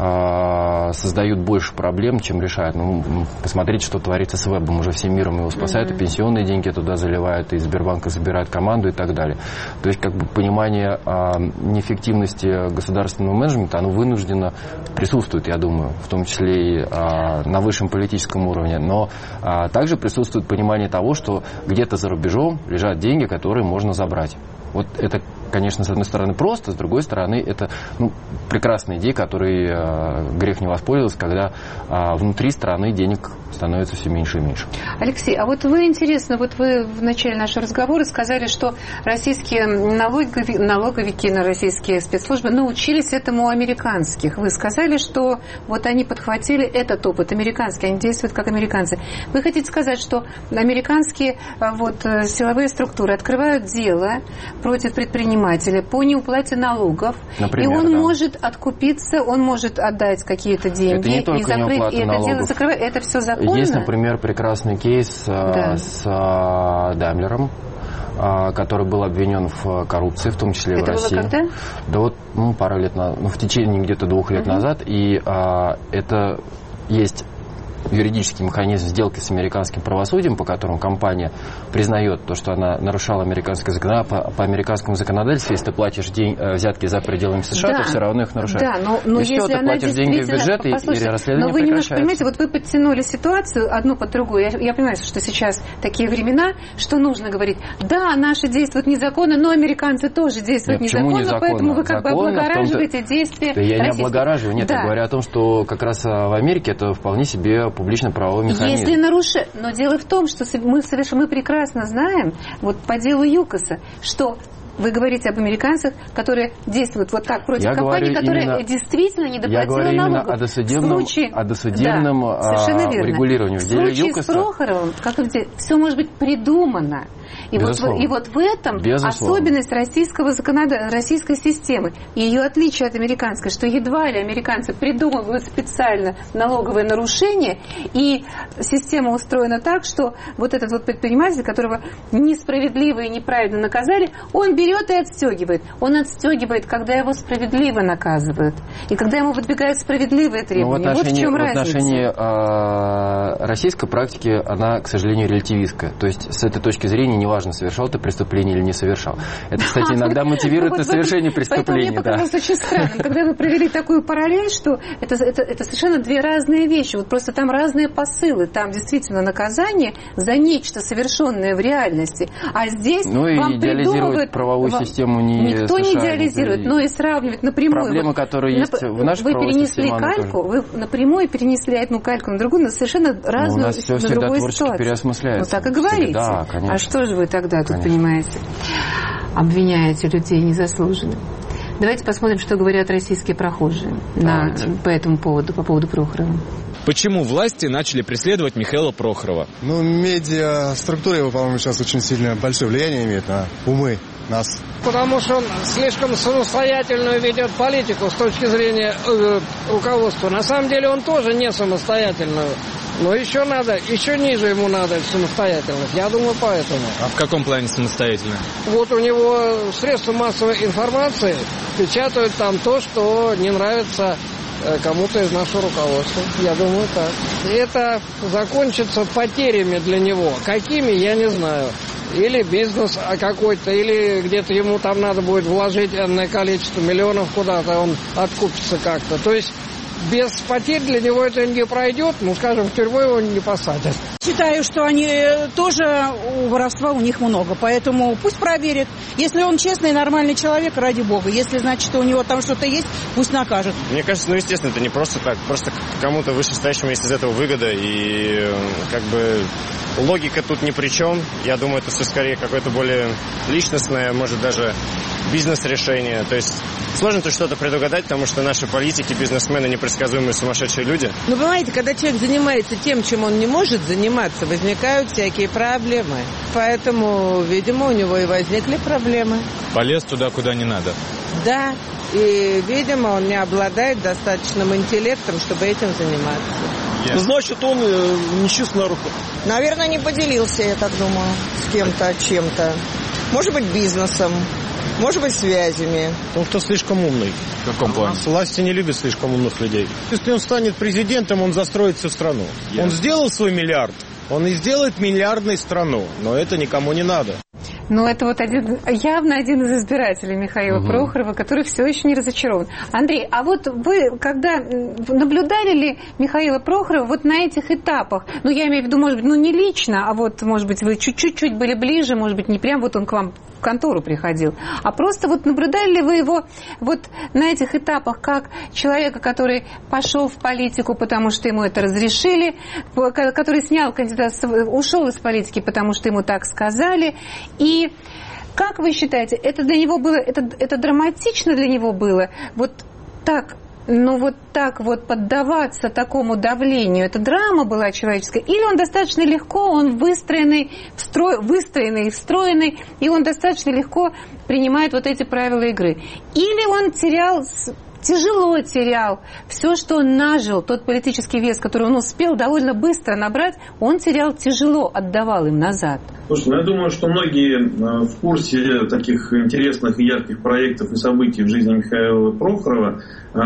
э, создают больше проблем, чем решают. Ну, посмотрите, что творится с вебом. Уже всем миром его спасают, mm-hmm. и пенсионные деньги туда заливают, и Сбербанк забирает команду и так далее. То есть, как бы, понимание э, неэффективности государственного менеджмента, оно вынужденно присутствует, я думаю, в том числе и э, на высшем политическом уровне. Но э, также присутствует понимание того, что где-то за рубежом лежат деньги, которые можно забрать. Вот это, конечно, с одной стороны просто, с другой стороны, это ну, прекрасная идея, которой э, грех не воспользовался, когда э, внутри страны денег становится все меньше и меньше. Алексей, а вот вы, интересно, вот вы в начале нашего разговора сказали, что российские налоговики, налоговики на российские спецслужбы научились этому у американских. Вы сказали, что вот они подхватили этот опыт американский, они действуют как американцы. Вы хотите сказать, что американские вот, силовые структуры открывают дело против предпринимателя по неуплате налогов, например, и он да. может откупиться, он может отдать какие-то деньги и закрыть, и это налогов. дело закрывать. Это все законно? Есть, например, прекрасный кейс да. с Даймлером, который был обвинен в коррупции, в том числе это в России. Это было когда? Да вот ну, пару лет назад, ну, в течение где-то двух лет uh-huh. назад, и а, это есть юридический механизм сделки с американским правосудием, по которому компания признает то, что она нарушала американское законодательство. По, по американскому законодательству, если ты платишь день, взятки за пределами США, да. то все равно их нарушают. Да, но, но и если все, ты она платишь деньги в бюджет, и, и расследование но вы немножко прекращается. понимаете, вот вы подтянули ситуацию одну под другую. Я, я понимаю, что сейчас такие времена, что нужно говорить, да, наши действуют незаконно, но американцы тоже действуют нет, незаконно, незаконно, поэтому вы как законно, бы облагораживаете том-то... действия да я российских. не облагораживаю, нет, да. я говорю о том, что как раз в Америке это вполне себе публично-правовой механизм. Если нарушать, но дело в том, что мы совершенно мы прекрасно знаем, вот по делу ЮКОСа, что вы говорите об американцах, которые действуют вот так против я компании, которая именно, действительно не доплатила налогов. Я говорю налогов. именно о досудебном, случае, о досудебном да, а, урегулировании. В, в деле случае ЮКОСа, с Прохоровым, как где, все может быть придумано. И вот, и вот в этом Безусловно. особенность российского законодательства, российской системы и ее отличие от американской, что едва ли американцы придумывают специально налоговые нарушения, и система устроена так, что вот этот вот предприниматель, которого несправедливо и неправильно наказали, он берет и отстегивает. Он отстегивает, когда его справедливо наказывают, и когда ему выдвигают справедливые требования. Ну, в отношении, вот в чем в разница. отношении э, российской практики, она, к сожалению, релятивистская. То есть, с этой точки зрения, неважно, совершал ты преступление или не совершал. Это, кстати, иногда мотивирует на совершение преступления. Поэтому мне показалось очень странным, когда вы провели такую параллель, что это, это, это совершенно две разные вещи. Вот просто там разные посылы. Там действительно наказание за нечто совершенное в реальности. А здесь ну и вам придумывают... правовую вам... систему не Никто США, не идеализирует, но и сравнивать напрямую. Проблемы, вот, которые есть нап... в нашей вы правовой перенесли системе, кальку, вы напрямую перенесли одну кальку на другую, на совершенно разную, ну, у нас все на другую творчески ситуацию. переосмысляется. Ну так и говорите. Да, конечно. А что же вы тогда тут конечно. понимаете? Обвиняете людей незаслуженно. Давайте посмотрим, что говорят российские прохожие на, по этому поводу, по поводу Прохорова. Почему власти начали преследовать Михаила Прохорова? Ну, медиа-структура его, по-моему, сейчас очень сильно большое влияние имеет на умы нас. Потому что он слишком самостоятельную ведет политику с точки зрения э, руководства. На самом деле он тоже не самостоятельную Но еще надо, еще ниже ему надо самостоятельность. Я думаю, поэтому. А в каком плане самостоятельно? Вот у него средства массовой информации печатают там то, что не нравится кому-то из нашего руководства. Я думаю, так. И это закончится потерями для него. Какими, я не знаю. Или бизнес какой-то, или где-то ему там надо будет вложить энное количество миллионов куда-то, он откупится как-то. То есть без потерь для него это не пройдет, ну, скажем, в тюрьму его не посадят. Считаю, что они тоже, воровства у них много, поэтому пусть проверят. Если он честный и нормальный человек, ради бога. Если, значит, у него там что-то есть, пусть накажут. Мне кажется, ну, естественно, это не просто так. Просто кому-то вышестоящему есть из этого выгода, и как бы логика тут ни при чем. Я думаю, это все скорее какое-то более личностное, может, даже бизнес-решение. То есть сложно тут что-то предугадать, потому что наши политики, бизнесмены непредсказуемые сумасшедшие люди. Ну, понимаете, когда человек занимается тем, чем он не может заниматься, возникают всякие проблемы. Поэтому, видимо, у него и возникли проблемы. Полез туда, куда не надо. Да, и, видимо, он не обладает достаточным интеллектом, чтобы этим заниматься. Yes. Значит, он э, нечист на руку. Наверное, не поделился, я так думаю, с кем-то, чем-то. Может быть, бизнесом, может быть, связями. Он кто слишком умный. В каком плане? Власти не любят слишком умных людей. Если он станет президентом, он застроит всю страну. Yes. Он сделал свой миллиард, он и сделает миллиардной страну, но это никому не надо. Ну, это вот один, явно один из избирателей Михаила угу. Прохорова, который все еще не разочарован. Андрей, а вот вы, когда наблюдали ли Михаила Прохорова вот на этих этапах, ну, я имею в виду, может быть, ну, не лично, а вот, может быть, вы чуть-чуть были ближе, может быть, не прям вот он к вам в контору приходил, а просто вот наблюдали ли вы его вот на этих этапах как человека, который пошел в политику, потому что ему это разрешили, который снял кандидатство, ушел из политики, потому что ему так сказали, и как вы считаете, это для него было, это, это драматично для него было, вот так, ну вот так вот поддаваться такому давлению, это драма была человеческая, или он достаточно легко, он выстроенный, встро, выстроенный, встроенный, и он достаточно легко принимает вот эти правила игры, или он терял... Тяжело терял все, что он нажил, тот политический вес, который он успел довольно быстро набрать, он терял тяжело, отдавал им назад. Слушайте, ну я думаю, что многие в курсе таких интересных и ярких проектов и событий в жизни Михаила Прохорова,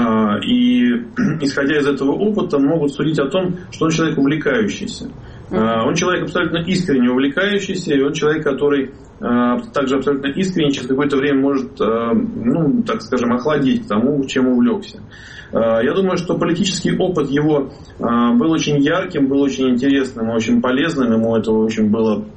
и исходя из этого опыта могут судить о том, что он человек увлекающийся. Он человек абсолютно искренне увлекающийся, и он человек, который также абсолютно искренне через какое-то время может, ну, так скажем, охладить к тому, чем увлекся. Я думаю, что политический опыт его был очень ярким, был очень интересным, очень полезным, ему это очень было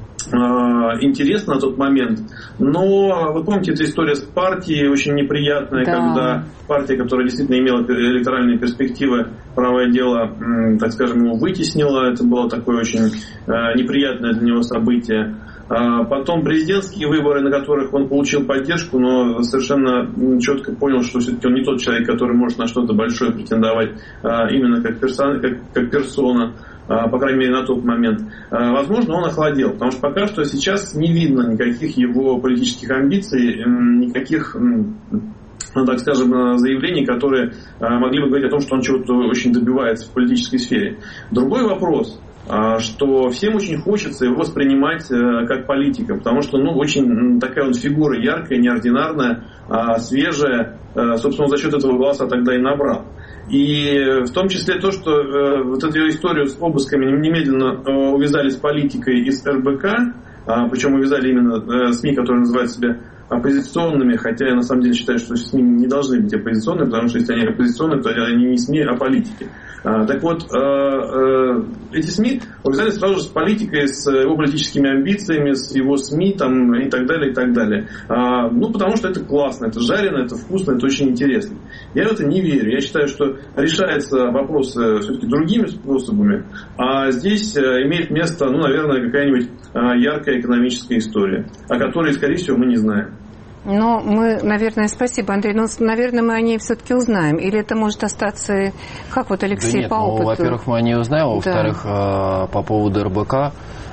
интересно на тот момент, но вы помните, эта история с партией очень неприятная, да. Когда партия, которая действительно имела электоральные перспективы, правое дело, так скажем, его вытеснила, это было такое очень неприятное для него событие. Потом президентские выборы, на которых он получил поддержку, но совершенно четко понял, что все-таки он не тот человек, который может на что-то большое претендовать именно как персона, как, как персона. По крайней мере, на тот момент. Возможно, он охладел, потому что пока что сейчас не видно никаких его политических амбиций, никаких, ну, так скажем, заявлений, которые могли бы говорить о том, что он чего-то очень добивается в политической сфере. Другой вопрос, что всем очень хочется его воспринимать как политика, потому что, ну, очень такая вот фигура яркая, неординарная, свежая, собственно, за счет этого голоса тогда и набрал. И в том числе то, что э, вот эту историю с обысками немедленно э, увязали с политикой из эр бэ ка, э, причем увязали именно э, СМИ, которые называют себя оппозиционными, хотя я на самом деле считаю, что СМИ не должны быть оппозиционными, потому что если они оппозиционные, то они не СМИ, а политики. А, так вот, э, э, эти СМИ увязали сразу же с политикой, с его политическими амбициями, с его СМИ там, и так далее, и так далее. А, ну, потому что это классно, это жарено, это вкусно, это очень интересно. Я в это не верю. Я считаю, что решается вопрос все-таки другими способами, а здесь имеет место, ну, наверное, какая-нибудь яркая экономическая история, о которой, скорее всего, мы не знаем. Ну, мы, наверное, спасибо, Андрей, но, наверное, мы о ней все-таки узнаем. Или это может остаться, как вот Алексей да нет, по опыту? Ну, во-первых, мы о ней узнаем, а во-вторых, да. По поводу эр бэ ка,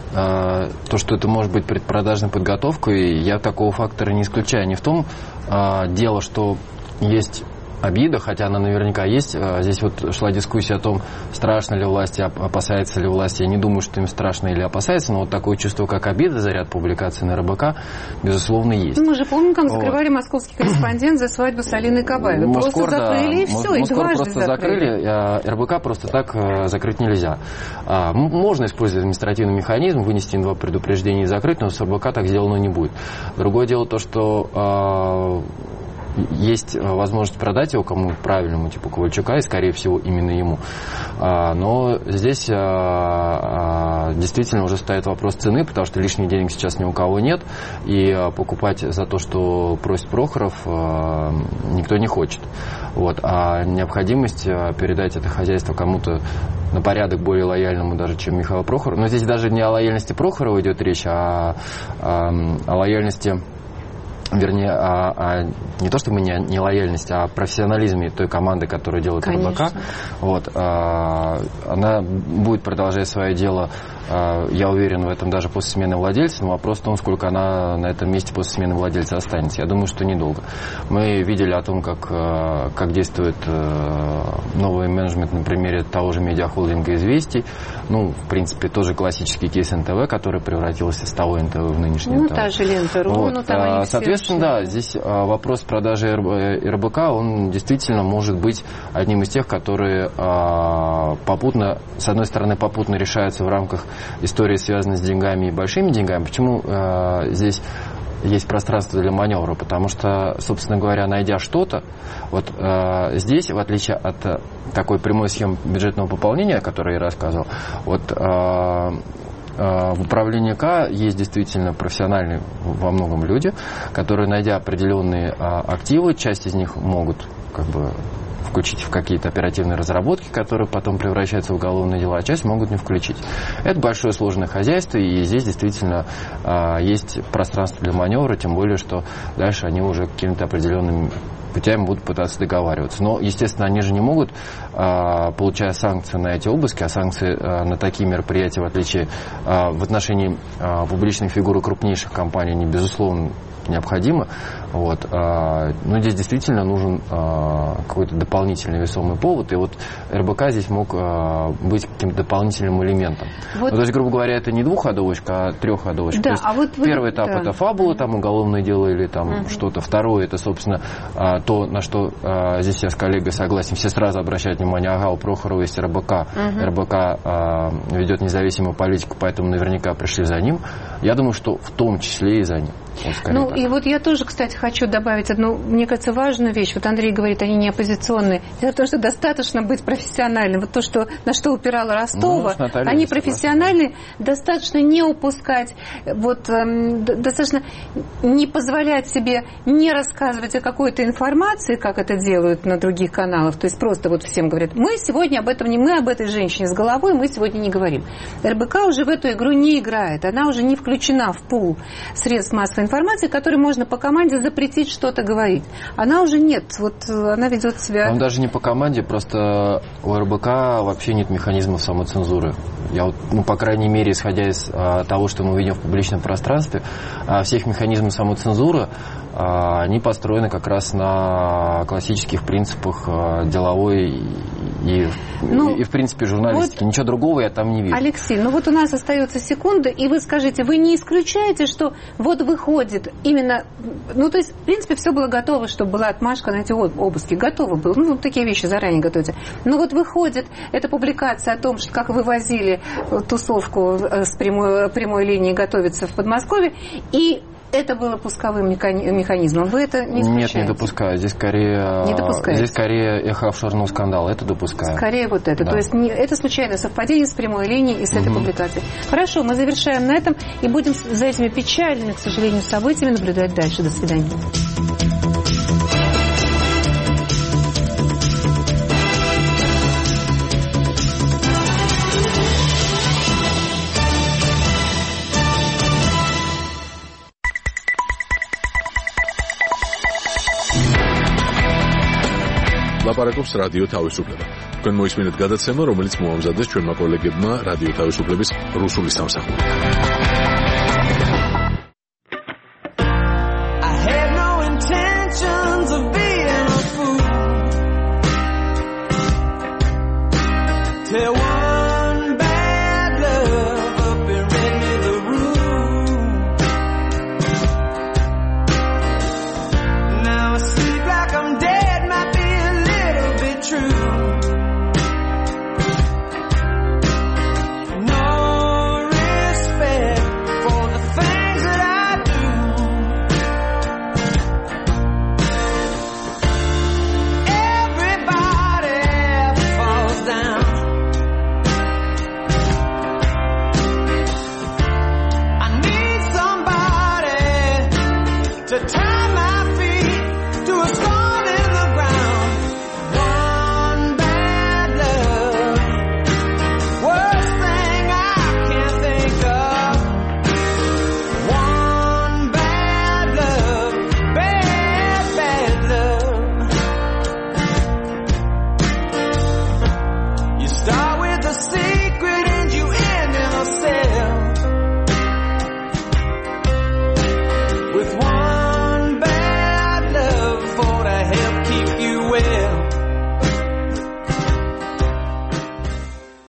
то, что это может быть предпродажной подготовкой, я такого фактора не исключаю. Не в том дело, что есть обида, хотя она наверняка есть. Здесь вот шла дискуссия о том, страшно ли власти, опасается ли власти. Я не думаю, что им страшно или опасается, но вот такое чувство, как обида за ряд публикаций на РБК, безусловно, есть. Мы же помним, как закрывали вот. Московский корреспондент за свадьбу с Алиной Кабаевой. Москор, просто закрыли, да, и все, и Москор дважды просто закрыли. закрыли. РБК просто так закрыть нельзя. Можно использовать административный механизм, вынести им два предупреждения и закрыть, но с РБК так сделано не будет. Другое дело то, что есть возможность продать его кому-то правильному, типа Ковальчука, и, скорее всего, именно ему. Но здесь действительно уже стоит вопрос цены, потому что лишних денег сейчас ни у кого нет, и покупать за то, что просит Прохоров, никто не хочет. Вот. А необходимость передать это хозяйство кому-то на порядок более лояльному даже, чем Михаил Прохоров. Но здесь даже не о лояльности Прохорова идет речь, а о, о лояльности... Вернее, а, а не то чтобы не, не лояльность, а профессионализме той команды, которая делает РБК. Вот, а, она будет продолжать свое дело, а, я уверен в этом, даже после смены владельца. Но вопрос в том, сколько она на этом месте после смены владельца останется. Я думаю, что недолго. Мы видели о том, как, как действует новый менеджмент на примере того же медиахолдинга «Известий». Ну, в принципе, тоже классический кейс эн тэ вэ, который превратился из того эн тэ вэ в нынешний эн тэ вэ. Ну, та же Лента.ру, вот. ну, там они Соответственно, да, здесь вопрос продажи РБК, он действительно может быть одним из тех, которые попутно, с одной стороны, попутно решаются в рамках истории, связанной с деньгами и большими деньгами. Почему здесь есть пространство для маневра? Потому что, собственно говоря, найдя что-то, вот здесь, в отличие от такой прямой схемы бюджетного пополнения, о которой я рассказывал, вот в управлении К есть действительно профессиональные во многом люди, которые, найдя определенные активы, часть из них могут как бы включить в какие-то оперативные разработки, которые потом превращаются в уголовные дела, а часть могут не включить. Это большое сложное хозяйство, и здесь действительно а, есть пространство для маневра, тем более, что дальше они уже какими-то определенными путями будут пытаться договариваться. Но, естественно, они же не могут, а, получая санкции на эти обыски, а санкции а, на такие мероприятия, в отличие а, в отношении а, публичных фигур крупнейших компаний, они, безусловно, необходимо. Вот. А, но здесь действительно нужен а, какой-то дополнительный весомый повод, и вот РБК здесь мог а, быть каким-то дополнительным элементом. Вот. Ну, то есть, грубо говоря, это не двухходовочка, а трехходовочка. Да, то есть, а вот вы... первый этап да. это фабула, там уголовное дело или там uh-huh. что-то. Второе это, собственно, а, то, на что а, здесь я с коллегой согласен. Все сразу обращают внимание, ага, у Прохорова есть РБК. Uh-huh. РБК а, ведет независимую политику, поэтому наверняка пришли за ним. Я думаю, что в том числе и за ним. Ну, так. И вот я тоже, кстати, хочу добавить одну, мне кажется, важную вещь. Вот Андрей говорит, они не оппозиционные. Дело в том, что достаточно быть профессиональным. Вот то, что, на что упирала Ростова, ну, они профессиональные, достаточно не упускать, вот, эм, достаточно не позволять себе не рассказывать о какой-то информации, как это делают на других каналах. То есть просто вот всем говорят, мы сегодня об этом не, мы об этой женщине с головой, мы сегодня не говорим. РБК уже в эту игру не играет. Она уже не включена в пул средств массовой информации, которой можно по команде запретить что-то говорить. Она уже нет. Вот она ведет себя... Он даже не по команде, просто у РБК вообще нет механизмов самоцензуры. Я вот, ну, по крайней мере, исходя из а, того, что мы видим в публичном пространстве, а, всех механизмов самоцензуры, а, они построены как раз на классических принципах а, деловой и, ну, и, и, в принципе, журналистики. Вот, ничего другого я там не вижу. Алексей, ну вот у нас остается секунда, и вы скажите, вы не исключаете, что вот выходит именно... Ну, то есть, в принципе, все было готово, чтобы была отмашка на эти обыски. Готово было. Ну, вот такие вещи заранее готовятся. Но вот выходит эта публикация о том, что как вывозили тусовку с прямой, прямой линии готовиться в Подмосковье, и это было пусковым механизмом. Вы это не исключаете? Нет, не допускаю. Здесь скорее, здесь скорее эхо офшорного скандала. Это допускаю. Скорее вот это. Да. То есть не, это случайное совпадение с прямой линией и с этой угу. публикацией. Хорошо, мы завершаем на этом и будем за этими печальными, к сожалению, событиями наблюдать дальше. До свидания. ლაპარაკობს რადიო თავისუფლება. თქვენ მოისმინეთ გადაცემა, რომელიც მოამზადეს ჩვენმა კოლეგებმა რადიო თავისუფლების რუსული სამსახური. I had no intentions of being a fool. see